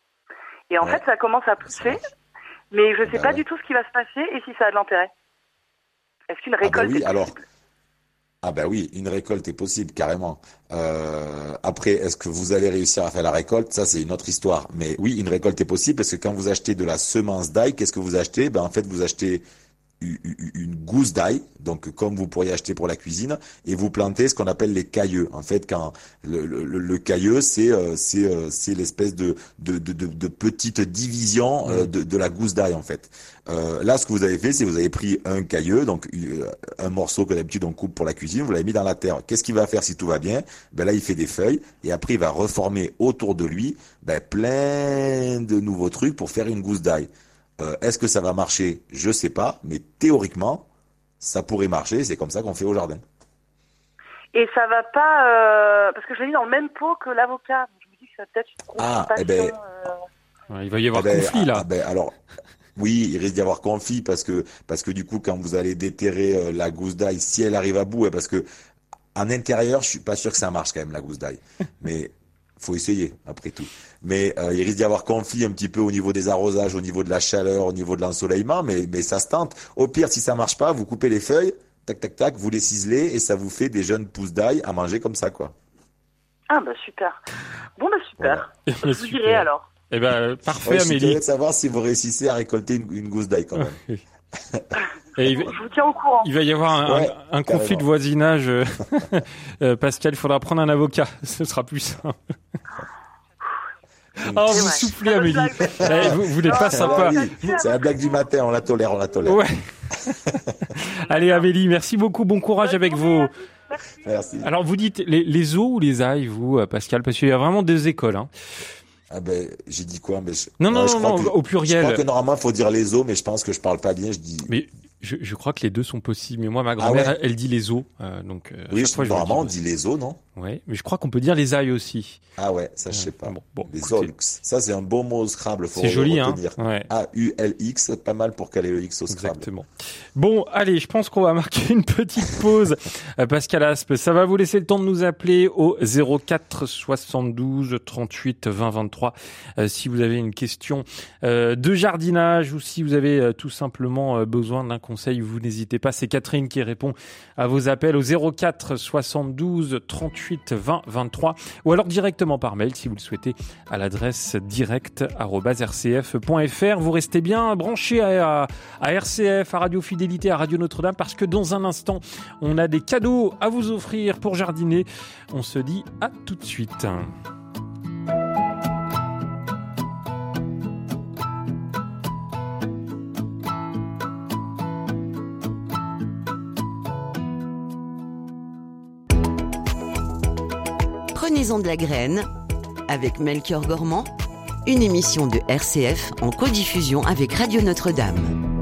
Et en ouais. fait, ça commence à pousser, mais je ne sais bah pas ouais. du tout ce qui va se passer et si ça a de l'intérêt. Est-ce qu'une récolte ah bah oui, est alors... possible ? Ah ben oui, une récolte est possible, carrément. Euh, après, est-ce que vous allez réussir à faire la récolte? Ça, c'est une autre histoire. Mais oui, une récolte est possible parce que quand vous achetez de la semence d'ail, qu'est-ce que vous achetez? Ben en fait, vous achetez une gousse d'ail, donc comme vous pourriez acheter pour la cuisine, et vous plantez ce qu'on appelle les cailleux. En fait, quand le, le, le cailleux, c'est euh, c'est euh, c'est l'espèce de de, de de de petite division euh, de de la gousse d'ail en fait. Euh, là, ce que vous avez fait, c'est que vous avez pris un cailleux, donc euh, un morceau que d'habitude on coupe pour la cuisine, vous l'avez mis dans la terre. Qu'est-ce qu'il va faire si tout va bien? Ben là, il fait des feuilles, et après il va reformer autour de lui ben plein de nouveaux trucs pour faire une gousse d'ail. Euh, est-ce que ça va marcher? Je sais pas, mais théoriquement, ça pourrait marcher. C'est comme ça qu'on fait au jardin. Et ça va pas, euh, parce que je l'ai mis dans le même pot que l'avocat. Je me dis que ça va peut-être une ah, eh ben, euh... ouais, il va y avoir eh ben, conflit là. Ah, ben, alors, oui, il risque d'y avoir conflit parce que parce que du coup, quand vous allez déterrer euh, la gousse d'ail, si elle arrive à bout, eh, parce que en intérieur, je suis pas sûr que ça marche quand même la gousse d'ail, mais faut essayer après tout. Mais euh, il risque d'y avoir conflit un petit peu au niveau des arrosages, au niveau de la chaleur, au niveau de l'ensoleillement, mais mais ça se tente. Au pire, si ça marche pas, vous coupez les feuilles, tac tac tac, vous les ciselez et ça vous fait des jeunes pousses d'ail à manger comme ça, quoi. Ah bah super. Bon bah super. Voilà. Je vous super. dirai alors. Eh ben parfait, ouais, Amélie. Je suis curieux de savoir si vous réussissez à récolter une, une gousse d'ail quand même. Et il va, je vous tiens au courant. Il va y avoir un, ouais, un, un conflit de voisinage. euh, Pascal, il faudra prendre un avocat. Ce sera plus simple. Oh, vous ouais. soufflez, Amélie. Eh, vous vous n'êtes pas sympa. Ah, oui. C'est la blague du matin, on la tolère, on la tolère. Ouais. Allez, Amélie, merci beaucoup. Bon courage avec vos... Merci. Merci. Alors, vous dites les, les os ou les ailes, vous, Pascal? Parce qu'il y a vraiment deux écoles. Hein. Ah ben, j'ai dit quoi? Mais je... Non, non, ouais, non, non que, au pluriel. Je crois que normalement, il faut dire les os, mais je pense que je parle pas bien, je dis... Mais je, je crois que les deux sont possibles. Mais moi, ma grand-mère, ah ouais. elle, elle dit les os. Euh, donc, euh, oui, fois, normalement, je on dit les os, non? Ouais, mais je crois qu'on peut dire les ailes aussi. Ah ouais, ça, je sais pas. Bon, bon, les olx. Ça, c'est un beau mot au Scrabble. Faut c'est joli, hein. Ouais. A U L X, pas mal pour caler le X au Scrabble. Exactement. Bon, allez, je pense qu'on va marquer une petite pause. Pascal Aspe, ça va vous laisser le temps de nous appeler au zéro quatre soixante-douze trente-huit vingt vingt-trois euh, si vous avez une question euh, de jardinage ou si vous avez euh, tout simplement euh, besoin d'un conseil, vous n'hésitez pas. C'est Catherine qui répond à vos appels au zéro quatre soixante-douze trente-huit vingt vingt-trois ou alors directement par mail si vous le souhaitez à l'adresse direct arobase r c f point f r. Vous restez bien branchés à, à, à R C F, à Radio Fidélité, à Radio Notre-Dame parce que dans un instant, on a des cadeaux à vous offrir pour jardiner. On se dit à tout de suite. Prenez-en de la graine avec Melchior Gormand, une émission de R C F en codiffusion avec Radio Notre-Dame.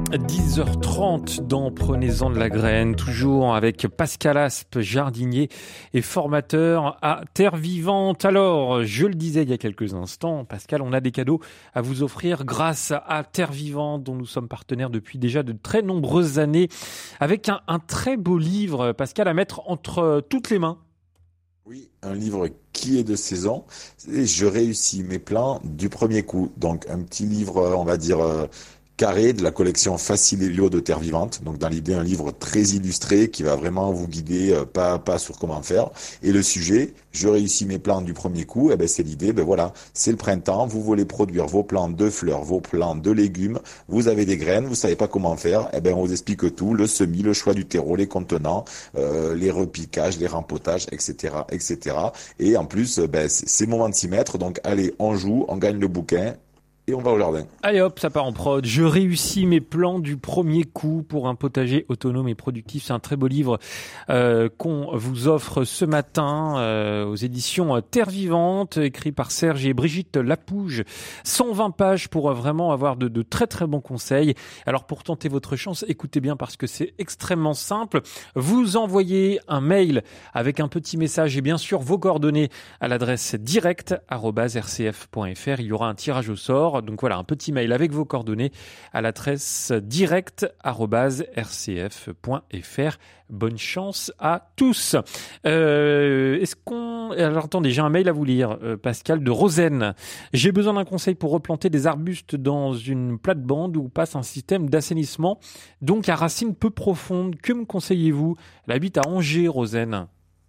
dix heures trente dans Prenez-en de la graine, toujours avec Pascal Aspe, jardinier et formateur à Terre Vivante. Alors, je le disais il y a quelques instants, Pascal, on a des cadeaux à vous offrir grâce à Terre Vivante, dont nous sommes partenaires depuis déjà de très nombreuses années, avec un, un très beau livre, Pascal, à mettre entre toutes les mains. Oui, un livre qui est de saison. Et je réussis mes plans du premier coup. Donc, un petit livre, on va dire... Euh, carré de la collection Facilelio de Terre Vivante. Donc dans l'idée, un livre très illustré qui va vraiment vous guider euh, pas à pas sur comment faire. Et le sujet, je réussis mes plantes du premier coup, eh ben c'est l'idée, ben voilà, c'est le printemps, vous voulez produire vos plantes de fleurs, vos plantes de légumes, vous avez des graines, vous savez pas comment faire, eh ben on vous explique tout, le semis, le choix du terreau, les contenants, euh, les repiquages, les rempotages, et cetera, et cetera. Et en plus, ben c'est, c'est le moment de s'y mettre, donc allez, on joue, on gagne le bouquin. Et on va au jardin. Allez hop, ça part en prod. Je réussis mes plans du premier coup pour un potager autonome et productif. C'est un très beau livre euh, qu'on vous offre ce matin euh, aux éditions Terre Vivante, écrit par Serge et Brigitte Lapouge. cent vingt pages pour vraiment avoir de, de très très bons conseils. Alors pour tenter votre chance, écoutez bien parce que c'est extrêmement simple. Vous envoyez un mail avec un petit message et bien sûr vos coordonnées à l'adresse direct arobase r c f point f r. Il y aura un tirage au sort. Donc voilà, un petit mail avec vos coordonnées à l'adresse direct arobase r c f point f r. Bonne chance à tous. Euh, est-ce qu'on... Alors attendez, j'ai un mail à vous lire, euh, Pascal, de Rosen. J'ai besoin d'un conseil pour replanter des arbustes dans une plate-bande où passe un système d'assainissement, donc à racines peu profondes. Que me conseillez-vous? Elle habite à Angers, Rosen.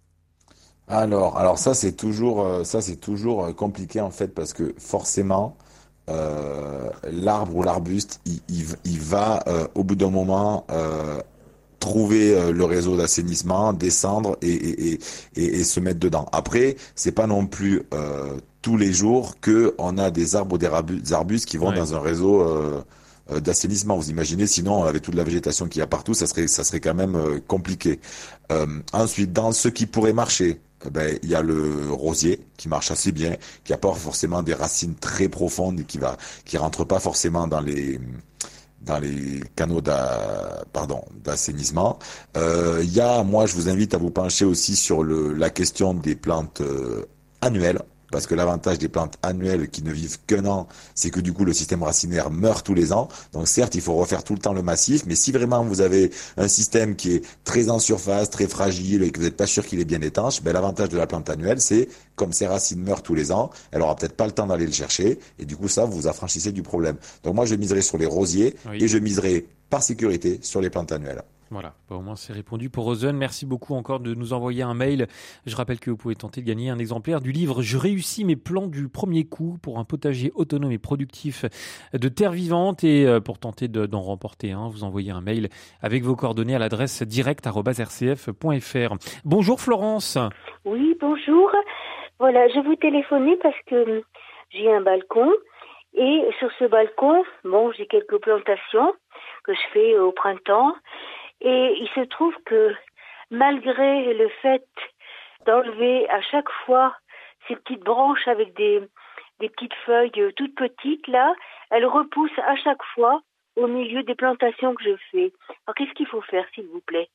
Alors, alors ça c'est toujours, euh, ça c'est toujours compliqué en fait parce que forcément. Euh, l'arbre ou l'arbuste, il, il, il va euh, au bout d'un moment euh, trouver euh, le réseau d'assainissement, descendre et, et, et, et, et se mettre dedans. Après, c'est pas non plus euh, tous les jours que on a des arbres ou des, arbustes, des arbustes qui vont ouais. dans un réseau euh, euh, d'assainissement. Vous imaginez, sinon avec toute la végétation qu'il y a partout, ça serait ça serait quand même euh, compliqué. Euh, ensuite, dans ce qui pourrait marcher. Ben, il y a le rosier qui marche assez bien, qui apporte forcément des racines très profondes et qui va, qui rentre pas forcément dans les, dans les canaux d'a, pardon, d'assainissement. Euh, il y a, moi, je vous invite à vous pencher aussi sur le, la question des plantes euh, annuelles. Parce que l'avantage des plantes annuelles qui ne vivent qu'un an, c'est que du coup le système racinaire meurt tous les ans. Donc certes, il faut refaire tout le temps le massif, mais si vraiment vous avez un système qui est très en surface, très fragile et que vous n'êtes pas sûr qu'il est bien étanche, ben l'avantage de la plante annuelle, c'est comme ses racines meurent tous les ans, elle aura peut-être pas le temps d'aller le chercher et du coup ça, vous vous affranchissez du problème. Donc moi, je miserai sur les rosiers oui. et je miserai par sécurité sur les plantes annuelles. Voilà, bah au moins c'est répondu pour Rosen. Merci beaucoup encore de nous envoyer un mail. Je rappelle que vous pouvez tenter de gagner un exemplaire du livre « Je réussis mes plans du premier coup pour un potager autonome et productif de Terre Vivante » et pour tenter de, d'en remporter un, vous envoyez un mail avec vos coordonnées à l'adresse direct arobase r c f point f r. Bonjour Florence. Oui, bonjour. Voilà, je vous téléphonais parce que j'ai un balcon et sur ce balcon, bon, j'ai quelques plantations que je fais au printemps. Et il se trouve que malgré le fait d'enlever à chaque fois ces petites branches avec des, des petites feuilles toutes petites, là, elles repoussent à chaque fois au milieu des plantations que je fais. Alors qu'est-ce qu'il faut faire, s'il vous plaît?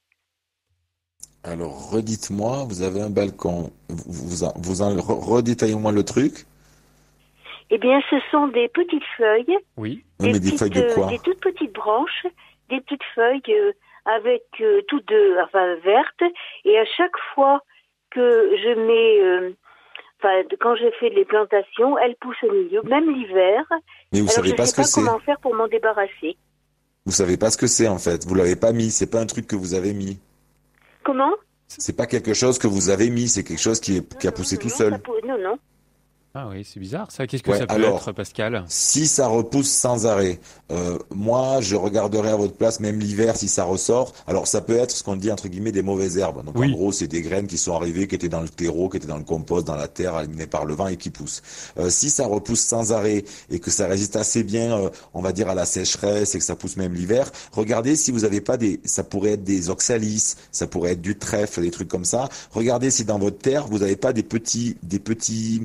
Alors redites-moi, vous avez un balcon, vous, vous, vous en, redétaillez-moi le truc. Eh bien, ce sont des petites feuilles. Oui. Des, oui, mais petites, des feuilles de quoi? Des toutes petites branches, des petites feuilles... Euh, avec euh, toutes deux, enfin vertes, et à chaque fois que je mets, euh, enfin quand je fais les plantations, elles poussent au milieu, même l'hiver. Mais vous Alors savez je pas sais ce que pas c'est. Comment faire pour m'en débarrasser? Vous savez pas ce que c'est en fait. Vous l'avez pas mis. C'est pas un truc que vous avez mis. Comment? C'est pas quelque chose que vous avez mis. C'est quelque chose qui est qui a poussé non, tout non, seul. Pou... Non, non. Ah oui, c'est bizarre ça. Qu'est-ce que ouais, ça peut alors, être, Pascal? Si ça repousse sans arrêt, euh, moi je regarderai à votre place, même l'hiver, si ça ressort. Alors ça peut être ce qu'on dit entre guillemets des mauvaises herbes. Donc oui. En gros, c'est des graines qui sont arrivées, qui étaient dans le terreau, qui étaient dans le compost, dans la terre, éliminées par le vent et qui poussent. Euh, si ça repousse sans arrêt et que ça résiste assez bien, euh, on va dire à la sécheresse et que ça pousse même l'hiver, regardez si vous n'avez pas des, ça pourrait être des oxalis, ça pourrait être du trèfle, des trucs comme ça. Regardez si dans votre terre vous n'avez pas des petits, des petits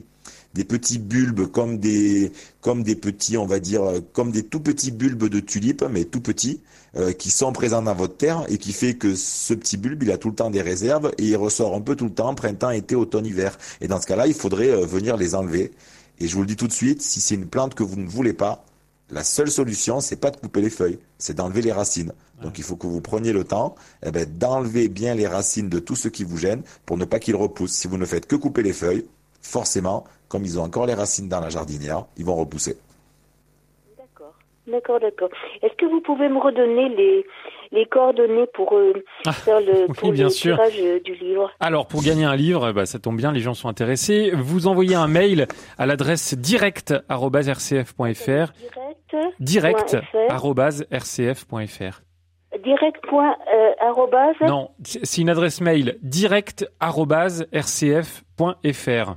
des petits bulbes comme des, comme des petits, on va dire, comme des tout petits bulbes de tulipes, mais tout petits, euh, qui sont présents dans votre terre et qui fait que ce petit bulbe, il a tout le temps des réserves et il ressort un peu tout le temps, printemps, été, automne, hiver. Et dans ce cas-là, il faudrait euh, venir les enlever. Et je vous le dis tout de suite, si c'est une plante que vous ne voulez pas, la seule solution, c'est pas de couper les feuilles, c'est d'enlever les racines. Donc il faut que vous preniez le temps eh ben, d'enlever bien les racines de tout ce qui vous gêne pour ne pas qu'ils repoussent. Si vous ne faites que couper les feuilles, forcément, comme ils ont encore les racines dans la jardinière, ils vont repousser. D'accord, d'accord, d'accord. Est-ce que vous pouvez me redonner les, les coordonnées pour euh, Ah, faire le, oui, pour bien le sûr. tirage euh, du livre? Alors, pour gagner un livre, bah, ça tombe bien, les gens sont intéressés. Vous envoyez un mail à l'adresse direct arobase r c f point f r. Direct. Direct point F R. arobase r c f point f r. Direct. Point, euh, arrobase. Non, c'est c'est une adresse mail direct arobase r c f point f r.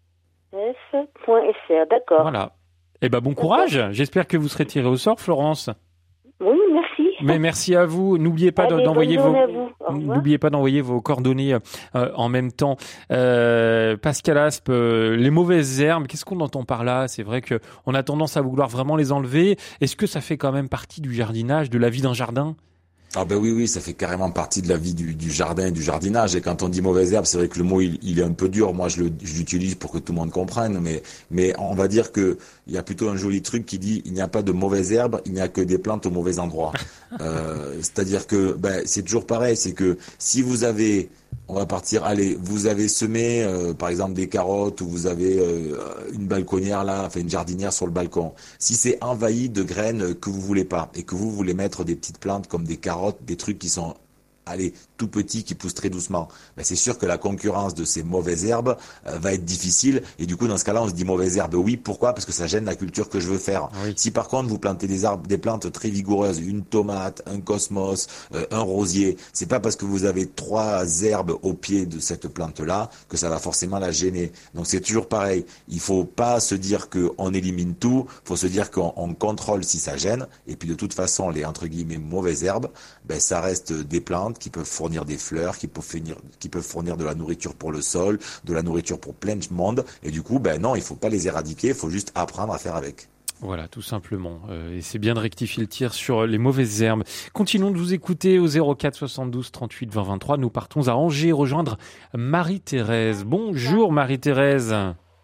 F point F R, d'accord. Voilà. Eh ben bon courage. J'espère que vous serez tiré au sort, Florence. Oui, merci. Mais merci à vous. N'oubliez pas Allez, d'envoyer bonne vos journée à vous. Au revoir. n'oubliez pas d'envoyer vos coordonnées euh, en même temps. Euh, Pascal Aspe, euh, les mauvaises herbes, qu'est-ce qu'on entend par là? C'est vrai que on a tendance à vouloir vraiment les enlever. Est-ce que ça fait quand même partie du jardinage, de la vie d'un jardin? Ah ben oui, oui, ça fait carrément partie de la vie du, du jardin et du jardinage. Et quand on dit mauvaise herbe, c'est vrai que le mot, il, il est un peu dur. Moi, je le- je l'utilise pour que tout le monde comprenne. Mais, mais on va dire que il y a plutôt un joli truc qui dit il n'y a pas de mauvaise herbe, il n'y a que des plantes au mauvais endroit. Euh, c'est-à-dire que ben, c'est toujours pareil. C'est que si vous avez, on va partir, allez, vous avez semé, euh, par exemple, des carottes ou vous avez euh, une balconnière là, enfin une jardinière sur le balcon. Si c'est envahi de graines que vous voulez pas et que vous voulez mettre des petites plantes comme des carottes, des trucs qui sont, allez, tout petits, qui poussent très doucement, ben c'est sûr que la concurrence de ces mauvaises herbes euh, va être difficile. Et du coup, dans ce cas-là, on se dit mauvaise herbe. Oui, pourquoi? Parce que ça gêne la culture que je veux faire. Oui. Si par contre vous plantez des arbres, des plantes très vigoureuses, une tomate, un cosmos, euh, un rosier, c'est pas parce que vous avez trois herbes au pied de cette plante-là que ça va forcément la gêner. Donc c'est toujours pareil. Il faut pas se dire que on élimine tout. Faut se dire qu'on on contrôle si ça gêne. Et puis de toute façon, les entre guillemets mauvaises herbes, ben ça reste des plantes qui peuvent fournir des fleurs, qui peuvent fournir, qui peuvent fournir de la nourriture pour le sol, de la nourriture pour plein de monde. Et du coup, ben non, il faut pas les éradiquer. Il faut juste apprendre à faire avec. Voilà, tout simplement. Euh, et c'est bien de rectifier le tir sur les mauvaises herbes. Continuons de vous écouter au zéro quatre soixante-douze trente-huit vingt vingt-trois. Nous partons à Angers rejoindre Marie-Thérèse. Bonjour Marie-Thérèse.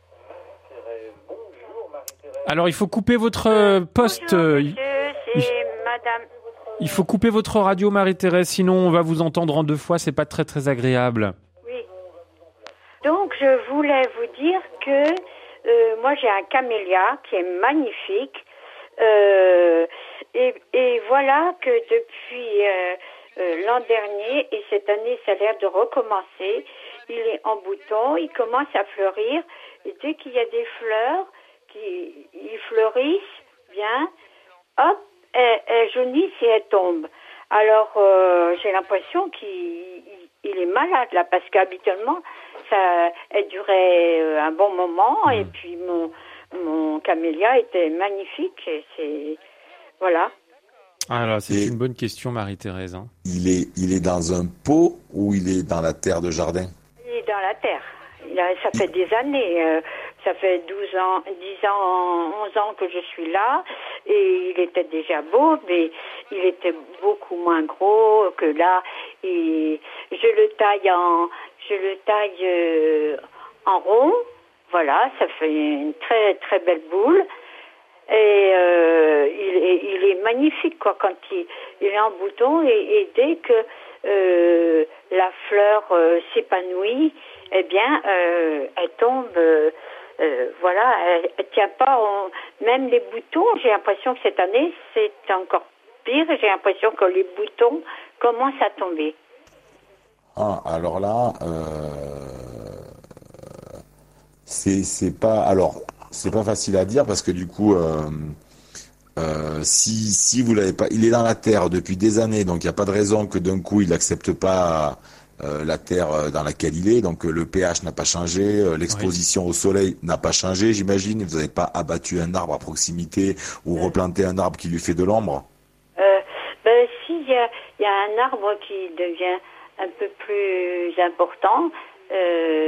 Alors il faut couper votre euh, poste. Bonjour, euh, monsieur, il- c'est madame. Il faut couper votre radio Marie-Thérèse, sinon on va vous entendre en deux fois, c'est pas très très agréable. Oui. Donc, je voulais vous dire que euh, moi, j'ai un camélia qui est magnifique. Euh, et, et voilà que depuis euh, euh, l'an dernier, et cette année, ça a l'air de recommencer, il est en bouton, il commence à fleurir. Et dès qu'il y a des fleurs, qui ils fleurissent bien, hop, elles, elles jaunissent et elles tombent. Alors, euh, j'ai l'impression qu'il il- il est malade, là, parce qu'habituellement, ça, elle durait euh, un bon moment, et puis mon, mon camélia était magnifique, et c'est... Voilà. Alors c'est Et- une bonne question Marie-Thérèse. hein. Il est, il est dans un pot ou il est dans la terre de jardin? Il est dans la terre. Il a, ça fait des années, euh, ça fait douze ans, dix ans, onze ans que je suis là, et il était déjà beau, mais il était beaucoup moins gros que là. Et je le taille en, je le taille euh, en rond, voilà, ça fait une très très belle boule. Et euh, il, est, il est magnifique quoi quand il, il est en bouton, et, et dès que euh, la fleur euh, s'épanouit, eh bien euh, elle tombe, euh, euh, voilà, elle, elle tient pas, on, même les boutons, j'ai l'impression que cette année c'est encore pire, j'ai l'impression que les boutons commencent à tomber. Ah, alors là, euh, c'est c'est pas alors c'est pas facile à dire parce que du coup euh, euh, si si vous l'avez pas, il est dans la terre depuis des années, donc il n'y a pas de raison que d'un coup il n'accepte pas euh, la terre euh, dans laquelle il est. Donc euh, le pH n'a pas changé, euh, l'exposition au soleil n'a pas changé, j'imagine. Vous n'avez pas abattu un arbre à proximité ou replanté un arbre qui lui fait de l'ombre. Euh, ben, s'il y a, il y a un arbre qui devient un peu plus important, euh,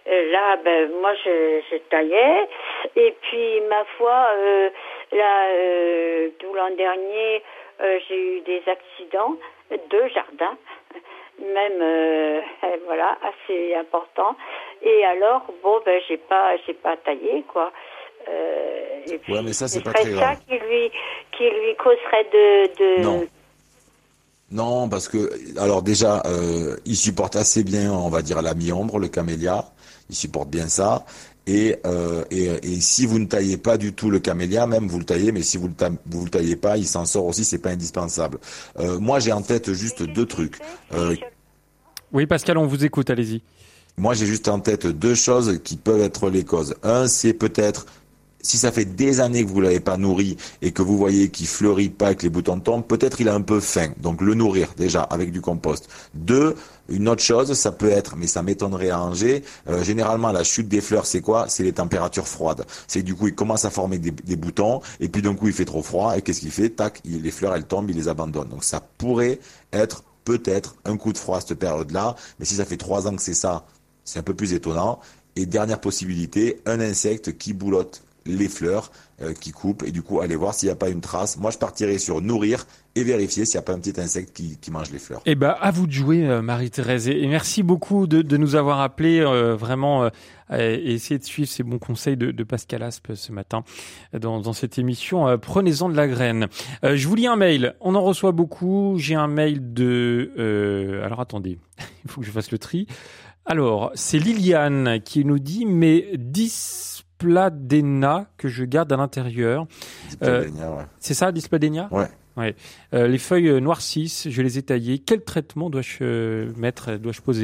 euh, là, ben, moi, je, je taillais. Et puis, ma foi, euh, là, euh, tout l'an dernier, euh, j'ai eu des accidents de jardin, même, euh, voilà, assez importants. Et alors, bon, ben, j'ai pas, j'ai pas taillé, quoi. Euh, et puis, ouais, mais ça, c'est ce pas serait très ça grave. qui lui, qui lui causerait de, de... Non. Non, parce que, alors déjà, euh, il supporte assez bien, on va dire, la mi-ombre, le camélia. Il supporte bien ça. Et, euh, et, et si vous ne taillez pas du tout le camélia, même vous le taillez, mais si vous le, ta- vous le taillez pas, il s'en sort aussi, c'est pas indispensable. Euh, moi, j'ai en tête juste deux trucs. Euh, Oui, Pascal, on vous écoute, allez-y. Moi, j'ai juste en tête deux choses qui peuvent être les causes. Un, c'est peut-être, si ça fait des années que vous l'avez pas nourri et que vous voyez qu'il fleurit pas, que les boutons tombent, peut-être il a un peu faim. Donc le nourrir déjà avec du compost. Deux, une autre chose, ça peut être, mais ça m'étonnerait à Angers, euh, généralement la chute des fleurs, c'est quoi? C'est les températures froides. C'est du coup, il commence à former des, des boutons et puis d'un coup, il fait trop froid et qu'est-ce qu'il fait? Tac, il, les fleurs, elles tombent, il les abandonne. Donc ça pourrait être peut-être un coup de froid à cette période-là, mais si ça fait trois ans que c'est ça, c'est un peu plus étonnant. Et dernière possibilité, un insecte qui boulotte les fleurs, euh, qui coupe, et du coup, allez voir s'il n'y a pas une trace. Moi, je partirais sur nourrir et vérifier s'il n'y a pas un petit insecte qui, qui mange les fleurs. Eh ben, à vous de jouer, euh, Marie-Thérèse. Et merci beaucoup de, de nous avoir appelés, euh, vraiment, euh, et essayer de suivre ces bons conseils de, de Pascal Aspe ce matin dans, dans cette émission. Euh, prenez-en de la graine. Euh, je vous lis un mail. On en reçoit beaucoup. J'ai un mail de... Euh, alors, attendez. Il faut que je fasse le tri. Alors, c'est Liliane qui nous dit, mais Displadenia que je garde à l'intérieur. Displadenia, euh, ouais. C'est ça, Displadenia ? Ouais. Ouais. Euh, les feuilles noircissent, je les ai taillées. Quel traitement dois-je euh, mettre, dois-je poser ?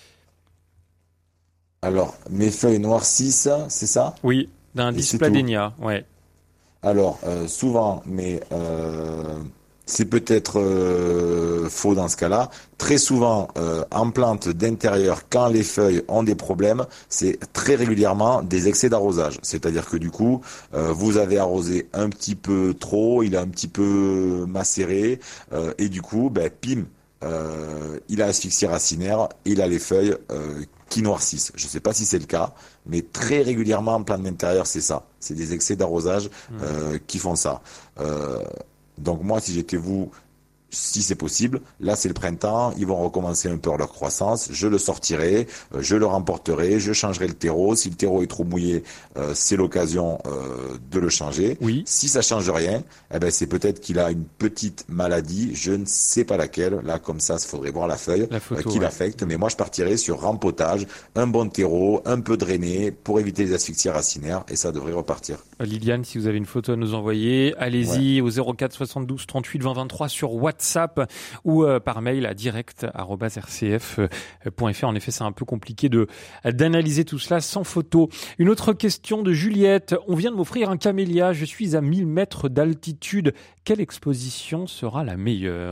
Alors, mes feuilles noircissent, c'est ça ? Oui, d'un Displadenia, ouais. Alors, euh, souvent, mais euh, c'est peut-être euh, faux dans ce cas-là. Très souvent, euh, en plante d'intérieur, quand les feuilles ont des problèmes, c'est très régulièrement des excès d'arrosage. C'est-à-dire que du coup, euh, vous avez arrosé un petit peu trop, il est un petit peu macéré, euh, et du coup, ben, pim, euh, il a asphyxie racinaire, il a les feuilles euh, qui noircissent. Je ne sais pas si c'est le cas, mais très régulièrement en plante d'intérieur, c'est ça. C'est des excès d'arrosage euh, qui font ça. Euh, donc moi, si j'étais vous, si c'est possible, là c'est le printemps, ils vont recommencer un peu leur croissance, je le sortirai, euh, je le remporterai, je changerai le terreau. Si le terreau est trop mouillé, euh, c'est l'occasion euh, de le changer. Oui. Si ça change rien, eh ben c'est peut-être qu'il a une petite maladie, je ne sais pas laquelle. Là comme ça, il faudrait voir la feuille la photo, euh, qui ouais. l'affecte. Mais moi je partirais sur rempotage, un bon terreau, un peu drainé pour éviter les asphyxies racinaires et ça devrait repartir. Liliane, si vous avez une photo à nous envoyer, allez-y ouais. au zéro quatre soixante-douze trente-huit vingt vingt-trois sur WhatsApp ou euh, par mail à direct arobase r c f point f r. En effet, c'est un peu compliqué de d'analyser tout cela sans photo. Une autre question de Juliette. On vient de m'offrir un camélia. Je suis à mille mètres d'altitude. Quelle exposition sera la meilleure ?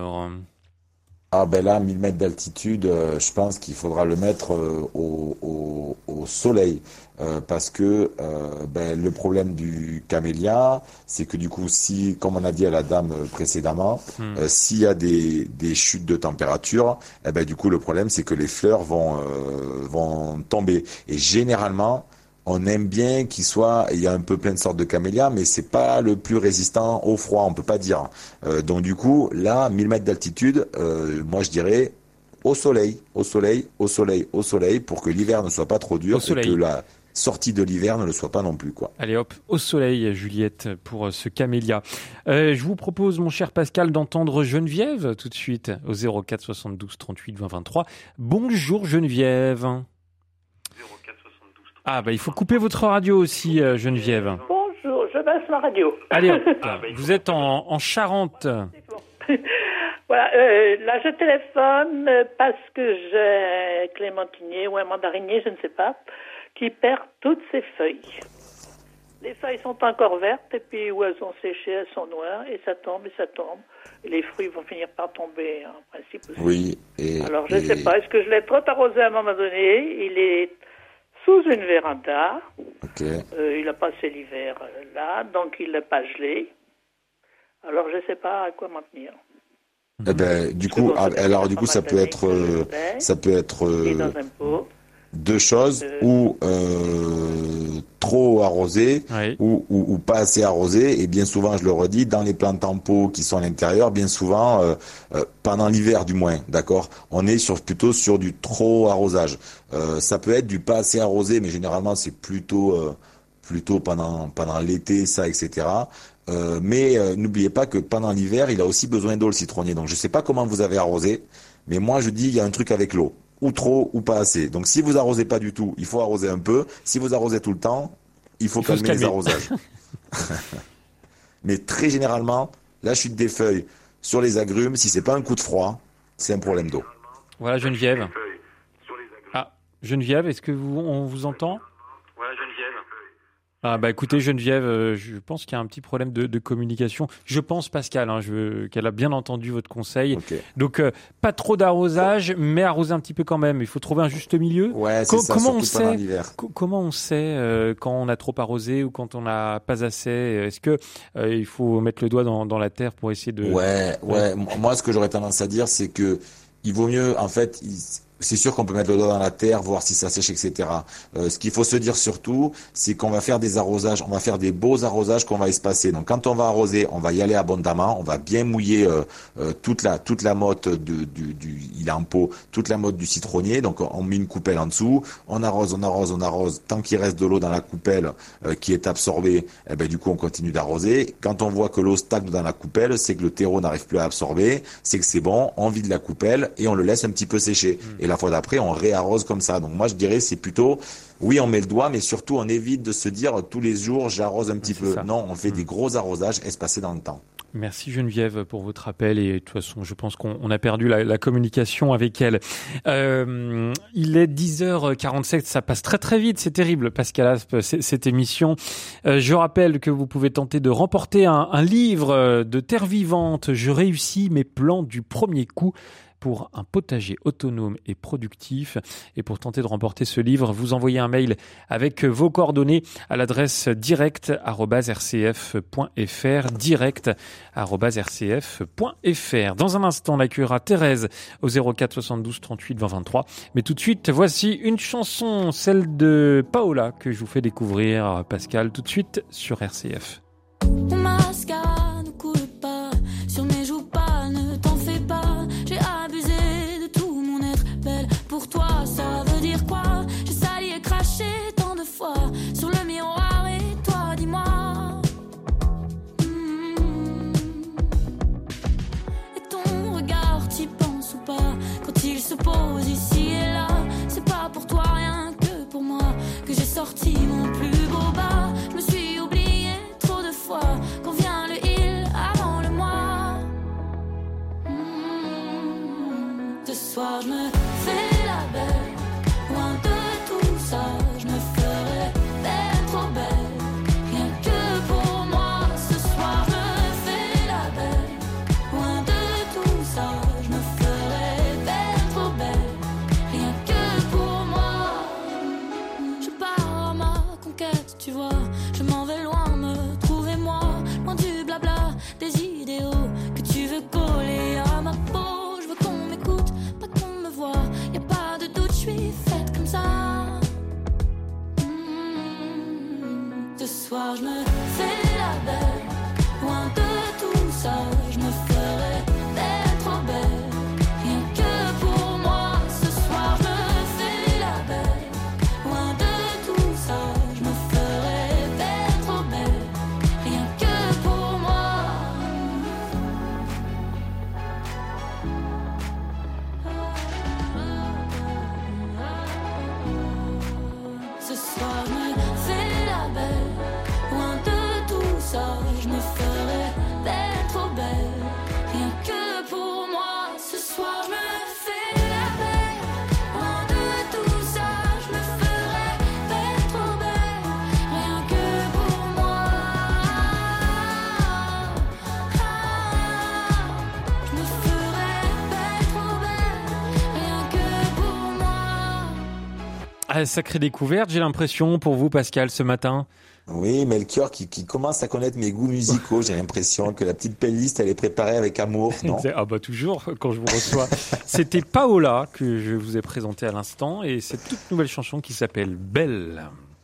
Ah ben là, mille mètres d'altitude, euh, je pense qu'il faudra le mettre euh, au, au, au soleil. Euh, parce que euh, ben, le problème du camélia, c'est que du coup, si, comme on a dit à la dame précédemment, mmh. euh, s'il y a des, des chutes de température, eh ben, du coup, le problème, c'est que les fleurs vont, euh, vont tomber. Et généralement, on aime bien qu'il soit, il y a un peu plein de sortes de camélias, mais c'est pas le plus résistant au froid, on peut pas dire. Euh, donc du coup, là, mille mètres d'altitude, euh, moi je dirais au soleil, au soleil, au soleil, au soleil, pour que l'hiver ne soit pas trop dur et que la sortie de l'hiver ne le soit pas non plus, quoi. Allez hop, au soleil, Juliette, pour ce camélia. Euh, je vous propose, mon cher Pascal, d'entendre Geneviève tout de suite au zéro quatre soixante-douze trente-huit vingt vingt-trois. Bonjour Geneviève. Ah bah il faut couper votre radio aussi, euh, Geneviève. Bonjour, je baisse ma radio. Allez hop, vous êtes en, en Charente. Voilà, euh, là je téléphone parce que j'ai un clémentinier ou un mandarinier, je ne sais pas, qui perd toutes ses feuilles. Les feuilles sont encore vertes et puis où elles ont séché, elles sont noires et ça tombe et ça tombe. Et les fruits vont finir par tomber en principe aussi. Oui. Et, Alors je ne et... sais pas, est-ce que je l'ai trop arrosé à un moment donné? Il est sous une véranda. Okay. Euh, il a passé l'hiver là, donc il n'est pas gelé. Alors je ne sais pas à quoi m'en tenir. Eh ben, du coup, alors du coup, ça peut être, euh, ça peut être. Euh, dans un pot. deux choses, euh... ou euh, trop arrosé, oui. ou, ou, ou pas assez arrosé, et bien souvent, je le redis, dans les plantes en pot qui sont à l'intérieur, bien souvent, euh, euh, pendant l'hiver du moins, d'accord, on est sur, plutôt sur du trop arrosage. Euh, ça peut être du pas assez arrosé, mais généralement c'est plutôt euh, plutôt pendant pendant l'été, ça, et cetera. Euh, mais euh, n'oubliez pas que pendant l'hiver, il a aussi besoin d'eau, le citronnier. Donc je sais pas comment vous avez arrosé, mais moi je dis il y a un truc avec l'eau. Ou trop, ou pas assez. Donc si vous arrosez pas du tout, il faut arroser un peu. Si vous arrosez tout le temps, il faut, il faut calmer, calmer les arrosages. Mais très généralement, la chute des feuilles sur les agrumes, si c'est pas un coup de froid, c'est un problème d'eau. Voilà Geneviève. Ah, Geneviève, est-ce que vous, on vous entend ? Voilà Geneviève. Ah bah écoutez Geneviève, euh, je pense qu'il y a un petit problème de, de communication. Je pense Pascal, hein, je veux, qu'elle a bien entendu votre conseil. Okay. Donc euh, pas trop d'arrosage, mais arroser un petit peu quand même. Il faut trouver un juste milieu. Ouais, c'est Co- ça, comment surtout on sait, pendant l'hiver. Co- comment on sait euh, quand on a trop arrosé ou quand on n'a pas assez ? Est-ce que euh, il faut mettre le doigt dans, dans la terre pour essayer de... Ouais, ouais. Moi, ce que j'aurais tendance à dire, c'est que il vaut mieux, en fait... Il... C'est sûr qu'on peut mettre le doigt dans la terre, voir si ça sèche, et cetera. Euh, ce qu'il faut se dire surtout, c'est qu'on va faire des arrosages, on va faire des beaux arrosages qu'on va espacer. Donc quand on va arroser, on va y aller abondamment, on va bien mouiller euh, euh, toute la toute la motte de, du, du, il est en pot, toute la motte du citronnier. Donc on met une coupelle en dessous, on arrose, on arrose, on arrose. Tant qu'il reste de l'eau dans la coupelle euh, qui est absorbée, eh ben du coup on continue d'arroser. Quand on voit que l'eau stagne dans la coupelle, c'est que le terreau n'arrive plus à absorber, c'est que c'est bon, on vide la coupelle et on le laisse un petit peu sécher. Mmh. Et la fois d'après, on réarrose comme ça. Donc moi, je dirais, c'est plutôt, oui, on met le doigt, mais surtout, on évite de se dire tous les jours, j'arrose un petit c'est peu. Ça. Non, on fait mmh. des gros arrosages espacés dans le temps. Merci Geneviève pour votre appel et de toute façon, je pense qu'on on a perdu la, la communication avec elle. Euh, il est dix heures quarante-sept, ça passe très très vite, c'est terrible Pascal Aspe, cette émission. Euh, je rappelle que vous pouvez tenter de remporter un, un livre de terre vivante. Je réussis mes plans du premier coup pour un potager autonome et productif. Et pour tenter de remporter ce livre, vous envoyez un mail avec vos coordonnées à l'adresse direct arobase r c f point f r, direct arobase r c f point f r. Dans un instant, on accueillera Thérèse au zéro quatre soixante-douze trente-huit vingt vingt-trois. Mais tout de suite, voici une chanson, celle de Paola, que je vous fais découvrir, Pascal, tout de suite sur R C F. Mon mascara ne coule pas sur mes joues pâles, ne t'en fais pas. J'ai abusé de tout mon être belle. Pour toi, ça veut dire quoi? J'ai sali et craché tant de fois sur le miroir et toi, dis-moi. Mmh. Et ton regard, t'y penses ou pas? Quand il se pose ici et là, c'est pas pour toi, rien que pour moi, que j'ai sorti mon plus beau bas. Je me suis oubliée trop de fois. Quand vient le il avant le moi. Mmh. Ce soir, je me fais la belle. Loin de tout ça, je me ferai belle, trop belle. Rien que pour moi. Ce soir, je me fais la belle. Loin de tout ça, je me ferai belle, trop belle. Rien que pour moi. Je pars à ma conquête, tu vois. Je m'en vais loin, me trouver moi. Loin du blabla, des idéaux que tu veux coller à ma peau. Je veux qu'on m'écoute, pas qu'on me voit. Y'a pas de doute, je suis faite comme ça. Mmh. Ce soir, je me fais la belle. Loin de tout ça, je me ferai belle, trop belle. Rien que pour moi. Ce soir, je me fais la belle. Loin de tout ça, je me ferai belle, trop belle. Rien que pour moi. Ce soir, je me fais la belle. Loin de tout ça, je me ferai belle, trop belle. Rien que pour moi. Ce soir, je me fais la belle. Loin de tout ça, je me ferai belle, trop belle. Rien que pour moi. Je me ferai belle, trop belle. Rien que pour moi. Ah, sacrée découverte, j'ai l'impression, pour vous, Pascal, ce matin. Oui, Melchior qui, qui commence à connaître mes goûts musicaux. J'ai l'impression que la petite playlist, elle est préparée avec amour, non? Ah bah toujours, quand je vous reçois. C'était Paola que je vous ai présenté à l'instant et cette toute nouvelle chanson qui s'appelle Belle.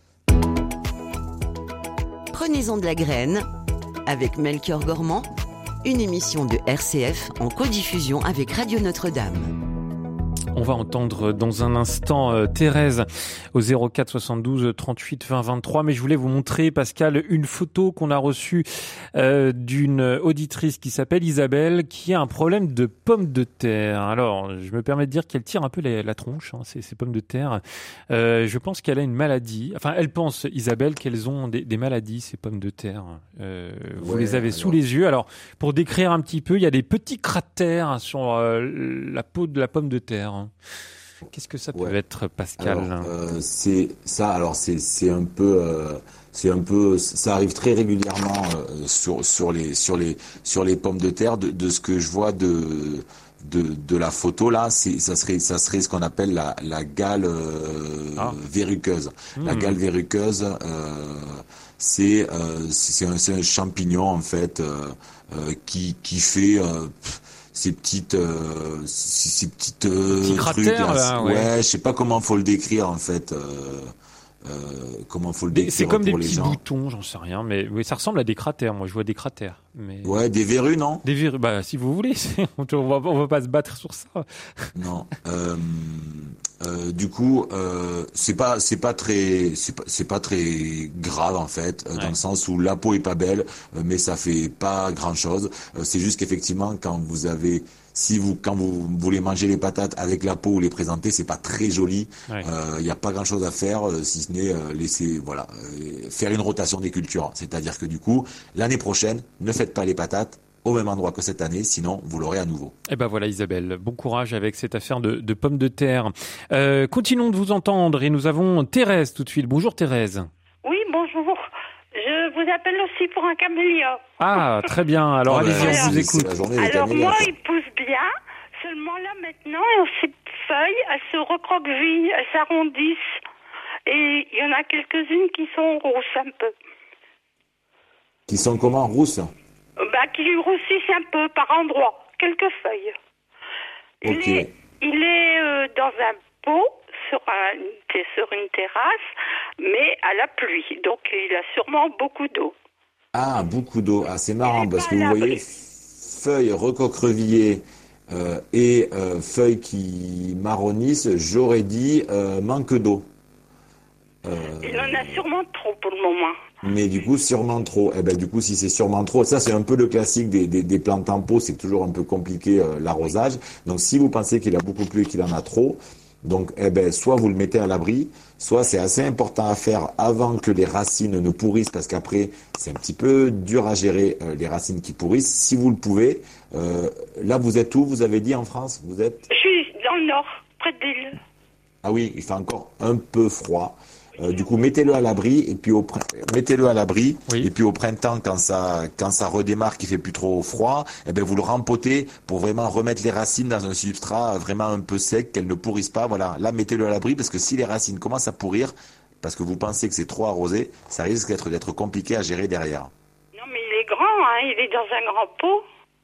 Prenez-en de la graine avec Melchior Gormand, une émission de R C F en codiffusion avec Radio Notre-Dame. On va entendre dans un instant euh, Thérèse au zéro quatre soixante-douze trente-huit vingt vingt-trois. Mais je voulais vous montrer, Pascal, une photo qu'on a reçue euh, d'une auditrice qui s'appelle Isabelle, qui a un problème de pommes de terre. Alors, je me permets de dire qu'elle tire un peu la, la tronche, hein, ces, ces pommes de terre. Euh, je pense qu'elle a une maladie. Enfin, elle pense, Isabelle, qu'elles ont des, des maladies, ces pommes de terre. Euh, vous Ouais, les avez alors. sous les yeux. Alors, pour décrire un petit peu, il y a des petits cratères sur euh, la peau de la pomme de terre. Qu'est-ce que ça peut Ouais. être, Pascal? Alors, euh, c'est ça. Alors c'est c'est un peu euh, c'est un peu ça arrive très régulièrement euh, sur sur les sur les sur les pommes de terre. De, de ce que je vois de de de la photo là, c'est ça serait ça serait ce qu'on appelle la la gale euh, Ah. verruqueuse. La Hmm. gale verruqueuse, euh, c'est euh, c'est un, c'est un champignon en fait euh, euh, qui qui fait euh, pff, ces petites euh, ces, ces petites euh, Petits trucs cratères, là. là, ouais. Ouais, je sais pas comment faut le décrire en fait. Euh, euh, comment faut le Des- décrire C'est comme des pour les petits gens. boutons, j'en sais rien, mais oui, ça ressemble à des cratères. Moi, je vois des cratères. Mais... Ouais, des verrues, non? Des verrues, bah, si vous voulez, on va, on va pas se battre sur ça. Non. Euh, euh, du coup, euh, c'est pas, c'est pas très, c'est pas, c'est pas très grave en fait, euh, Ouais. dans le sens où la peau est pas belle, euh, mais ça fait pas grand chose. Euh, c'est juste qu'effectivement, quand vous avez, si vous, quand vous voulez manger les patates avec la peau ou les présenter, c'est pas très joli. Il Ouais. n'y a pas grand chose à faire, euh, si ce n'est euh, laisser, voilà, euh, faire une rotation des cultures. C'est-à-dire que du coup, l'année prochaine, ne faites pas les patates au même endroit que cette année, sinon vous l'aurez à nouveau. Eh ben voilà, Isabelle, bon courage avec cette affaire de, de pommes de terre. Euh, continuons de vous entendre et nous avons Thérèse tout de suite. Bonjour Thérèse. Oui, bonjour. Je vous appelle aussi pour un camélia. Ah, très bien. Alors Oh, ben, allez-y, on c'est- vous écoute. c'est la journée des Alors camélias, moi, ça. il pousse bien. Seulement là, maintenant, ces feuilles, elles se recroquevillent, elles s'arrondissent. Et il y en a quelques-unes qui sont rousses un peu. Qui sont comment, rousses? Bah, qui roussissent un peu par endroits. Quelques feuilles. Il Ok. est, il est euh, dans un pot sur, un, sur une terrasse, mais à la pluie. Donc il a sûrement beaucoup d'eau. Ah, beaucoup d'eau. Ah, c'est marrant parce que pas vous à l'abri. voyez, feuilles recroquevillées euh, et euh, feuilles qui marronnissent, j'aurais dit euh, manque d'eau. Euh, Il en a sûrement trop pour le moment. mais du coup, sûrement trop. Eh ben, du coup, si c'est sûrement trop, ça c'est un peu le classique des, des, des plantes en pot, c'est toujours un peu compliqué euh, l'arrosage. Donc, si vous pensez qu'il a beaucoup plu et qu'il en a trop, donc, eh ben, soit vous le mettez à l'abri, soit c'est assez important à faire avant que les racines ne pourrissent, parce qu'après, c'est un petit peu dur à gérer euh, les racines qui pourrissent. Si vous le pouvez, euh, là, vous êtes où? Vous avez dit en France? Vous êtes? Je suis dans le nord, près de l'île. Ah oui, il fait encore un peu froid. Euh, du coup, mettez-le à l'abri et puis au prin- mettez-le à l'abri Oui. et puis au printemps, quand ça quand ça redémarre, qu'il fait plus trop froid, eh ben vous le rempotez pour vraiment remettre les racines dans un substrat vraiment un peu sec, qu'elles ne pourrissent pas. Voilà, là mettez-le à l'abri parce que si les racines commencent à pourrir, parce que vous pensez que c'est trop arrosé, ça risque d'être d'être compliqué à gérer derrière. Non, mais il est grand, hein, il est dans un grand pot.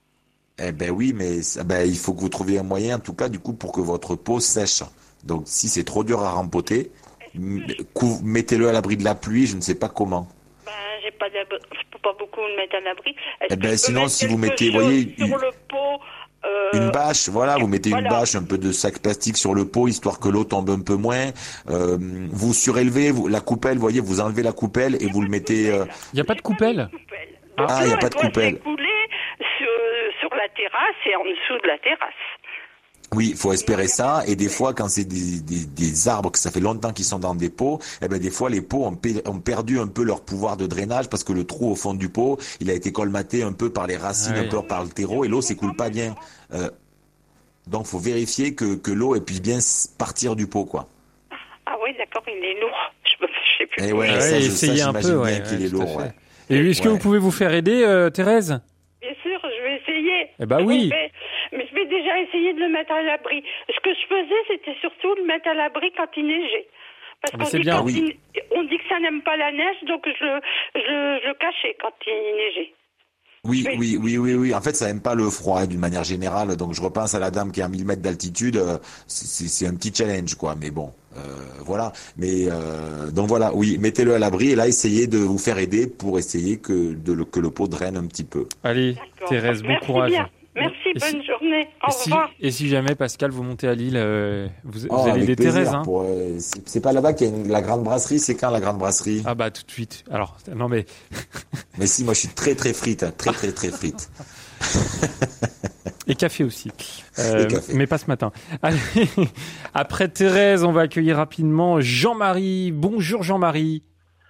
Eh ben oui, mais ça- ben, il faut que vous trouviez un moyen, en tout cas, du coup, pour que votre peau sèche. Donc, si c'est trop dur à rempoter, m- cou- mettez-le à l'abri de la pluie, je ne sais pas comment. Ben, j'ai pas d'abri, je peux pas beaucoup le mettre à l'abri. Est-ce Eh que ben, je peux sinon, mettre si vous quelque mettez, chose voyez, sur une- le pot, euh, Une bâche, voilà, vous mettez une voilà. bâche, un peu de sac plastique sur le pot, histoire que l'eau tombe un peu moins. Euh, vous surélevez vous, la coupelle, vous voyez, vous enlevez la coupelle et vous le mettez... euh, Il n'y a pas de coupelle? Donc Ah, il y a l'eau, pas elle de doit coupelle. s'écouler sur, sur la terrasse et en dessous de la terrasse. Oui, il faut espérer ça. Et des fois, quand c'est des, des, des arbres que ça fait longtemps qu'ils sont dans des pots, eh ben des fois les pots ont, pe- ont perdu un peu leur pouvoir de drainage parce que le trou au fond du pot, il a été colmaté un peu par les racines, Ah oui. un peu par le terreau, et l'eau s'écoule pas bien. Euh, donc, faut vérifier que, que l'eau elle puisse bien s- partir du pot, quoi. Ah oui, d'accord, il est lourd. Je, je sais plus. Eh ouais, Ah ça, ouais, je- essayez ça, un j'imagine peu, bien ouais, qu'il ouais, est tout à lourd, fait. ouais. Et est-ce que Ouais. vous pouvez vous faire aider, euh, Thérèse? Bien sûr, je vais essayer. Eh ben oui. Je vais- mais je vais déjà essayer de le mettre à l'abri. Ce que je faisais, c'était surtout le mettre à l'abri quand il neigeait. Parce Ah, qu'on c'est dit, bien, quand oui. il- on dit que ça n'aime pas la neige, donc je, je, je cachais quand il neigeait. Oui, oui, oui, oui, oui. En fait, ça aime pas le froid hein, d'une manière générale. Donc, je repense à la dame qui est à mille mètres d'altitude. euh, C'est c'est- c'est un petit challenge, quoi. Mais bon, euh, voilà. Mais euh, donc voilà, oui, mettez-le à l'abri et là, essayez de vous faire aider pour essayer que de le, que le pot draine un petit peu. Allez, Thérèse, bon Merci courage. bien. Merci, Et si- bonne journée. Au Et si, revoir. et si jamais, Pascal, vous montez à Lille, euh, vous, vous Oh, allez avec aider plaisir, Thérèse. Hein. pour, euh, c'est c'est pas là-bas qu'il y a une- la grande brasserie. C'est quand la grande brasserie? Ah bah tout de suite. Alors, non mais... Mais si, moi, je suis très, très frite. hein, Très, très, très frite. Et café aussi. Euh, Et café. Mais pas ce matin. Allez, après Thérèse, on va accueillir rapidement Jean-Marie. Bonjour Jean-Marie.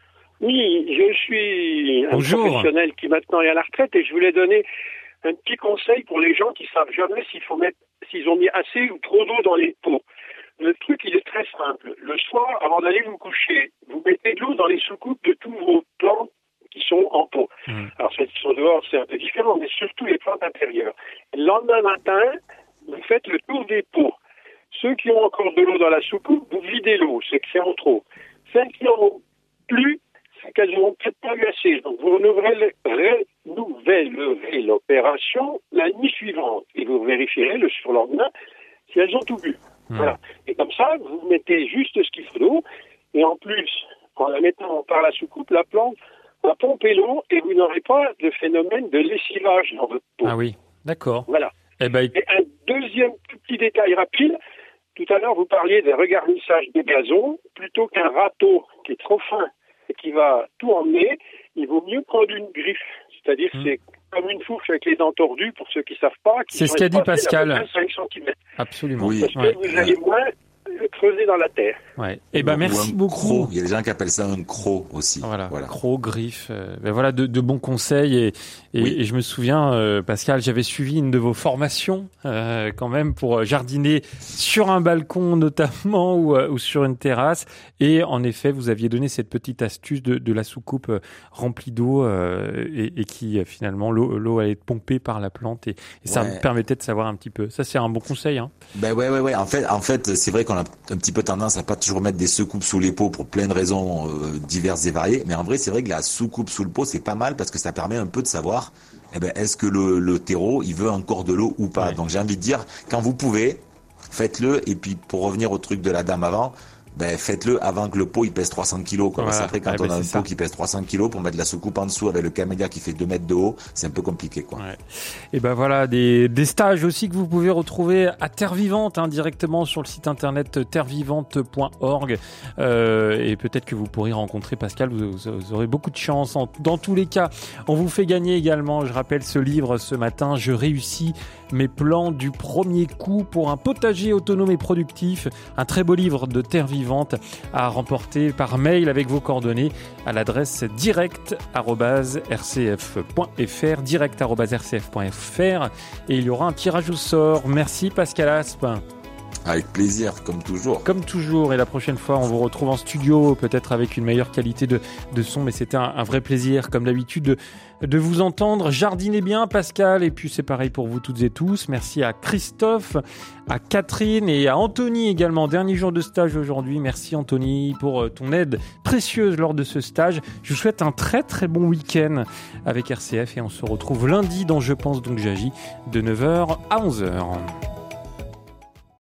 Oui, je suis un Bonjour. professionnel qui maintenant est à la retraite et je voulais donner un petit conseil pour les gens qui savent jamais s'il faut mettre, s'ils ont mis assez ou trop d'eau dans les pots. Le truc, il est très simple. Le soir, avant d'aller vous coucher, vous mettez de l'eau dans les sous-coupes de tous vos plantes qui sont en pot. Mmh. Alors, celles qui sont dehors, c'est un peu différent, mais surtout les plantes intérieures. Le lendemain matin, vous faites le tour des pots. Ceux qui ont encore de l'eau dans la soucoupe, vous videz l'eau, c'est que c'est en trop. Celles qui n'en ont plus, c'est qu'elles n'ont peut-être pas eu assez. Donc, vous renouvellerez, renouvellerez l'opération la nuit suivante et vous vérifierez le surlendemain si elles ont tout bu. Mmh. Voilà. Et comme ça, vous mettez juste ce qu'il faut d'eau et en plus, en la mettant par la soucoupe, la plante va pomper l'eau et vous n'aurez pas de phénomène de lessivage dans votre pot. Ah oui, d'accord. Voilà. Eh ben, Et un deuxième petit détail rapide. Tout à l'heure, vous parliez des regarnissages de gazon. Plutôt qu'un râteau qui est trop fin et qui va tout emmener, il vaut mieux prendre une griffe. C'est-à-dire Mmh. c'est comme une fourche avec les dents tordues, pour ceux qui ne savent pas. qui C'est sont ce qu'a dit espacées d'à peu Pascal. près cinq centimètres. absolument. Oui. Parce Ouais. que vous allez moins creuser dans la terre. Ouais. Eh ben, Ou merci un beaucoup. croc. Il y a des gens qui appellent ça un croc aussi. Voilà, Voilà. croc, griffe, euh, ben voilà de, de bons conseils et, et, Oui. et je me souviens, euh, Pascal, j'avais suivi une de vos formations euh, quand même pour jardiner sur un balcon notamment ou, euh, ou sur une terrasse et en effet vous aviez donné cette petite astuce de, de la soucoupe euh, remplie d'eau euh, et, et qui euh, finalement l'eau, l'eau allait être pompée par la plante et, et ça Ouais. me permettait de savoir un petit peu. Ça c'est un bon conseil. Hein. Ben ouais, ouais, ouais. En fait, en fait, c'est vrai qu'on a un petit peu tendance à pas toujours mettre des soucoupes sous les pots pour plein de raisons euh, diverses et variées. Mais en vrai, c'est vrai que la soucoupe sous le pot, c'est pas mal parce que ça permet un peu de savoir, eh ben, est-ce que le, le terreau, il veut encore de l'eau ou pas. Ouais. Donc j'ai envie de dire, quand vous pouvez, faites-le. Et puis pour revenir au truc de la dame avant, ben faites-le avant que le pot il pèse trois cents kilos. Quoi. Voilà. Parce qu'après, quand Ouais, on ben, a un c'est ça. pot qui pèse trois cents kilos, pour mettre de la soucoupe en dessous avec le camélia qui fait deux mètres de haut, c'est un peu compliqué, quoi. Ouais. Et ben voilà, des, des stages aussi que vous pouvez retrouver à Terre Vivante, hein, directement sur le site internet terre vivante point org. Euh, et peut-être que vous pourrez rencontrer Pascal, vous, vous aurez beaucoup de chance. En- dans tous les cas, on vous fait gagner également, je rappelle ce livre ce matin, Je réussis mes plans du premier coup pour un potager autonome et productif. Un très beau livre de Terre Vivante à remporter par mail avec vos coordonnées à l'adresse direct arobase r c f point f r, direct arobase r c f point f r, et il y aura un tirage au sort. Merci Pascal Aspe. Avec plaisir, comme toujours. Comme toujours, et la prochaine fois, on vous retrouve en studio, peut-être avec une meilleure qualité de, de son, mais c'était un, un vrai plaisir, comme d'habitude, de, de vous entendre. Jardinez bien, Pascal, et puis c'est pareil pour vous toutes et tous. Merci à Christophe, à Catherine et à Anthony également. Dernier jour de stage aujourd'hui. Merci Anthony pour ton aide précieuse lors de ce stage. Je vous souhaite un très très bon week-end avec R C F et on se retrouve lundi dans Je pense donc j'agis de neuf heures à onze heures.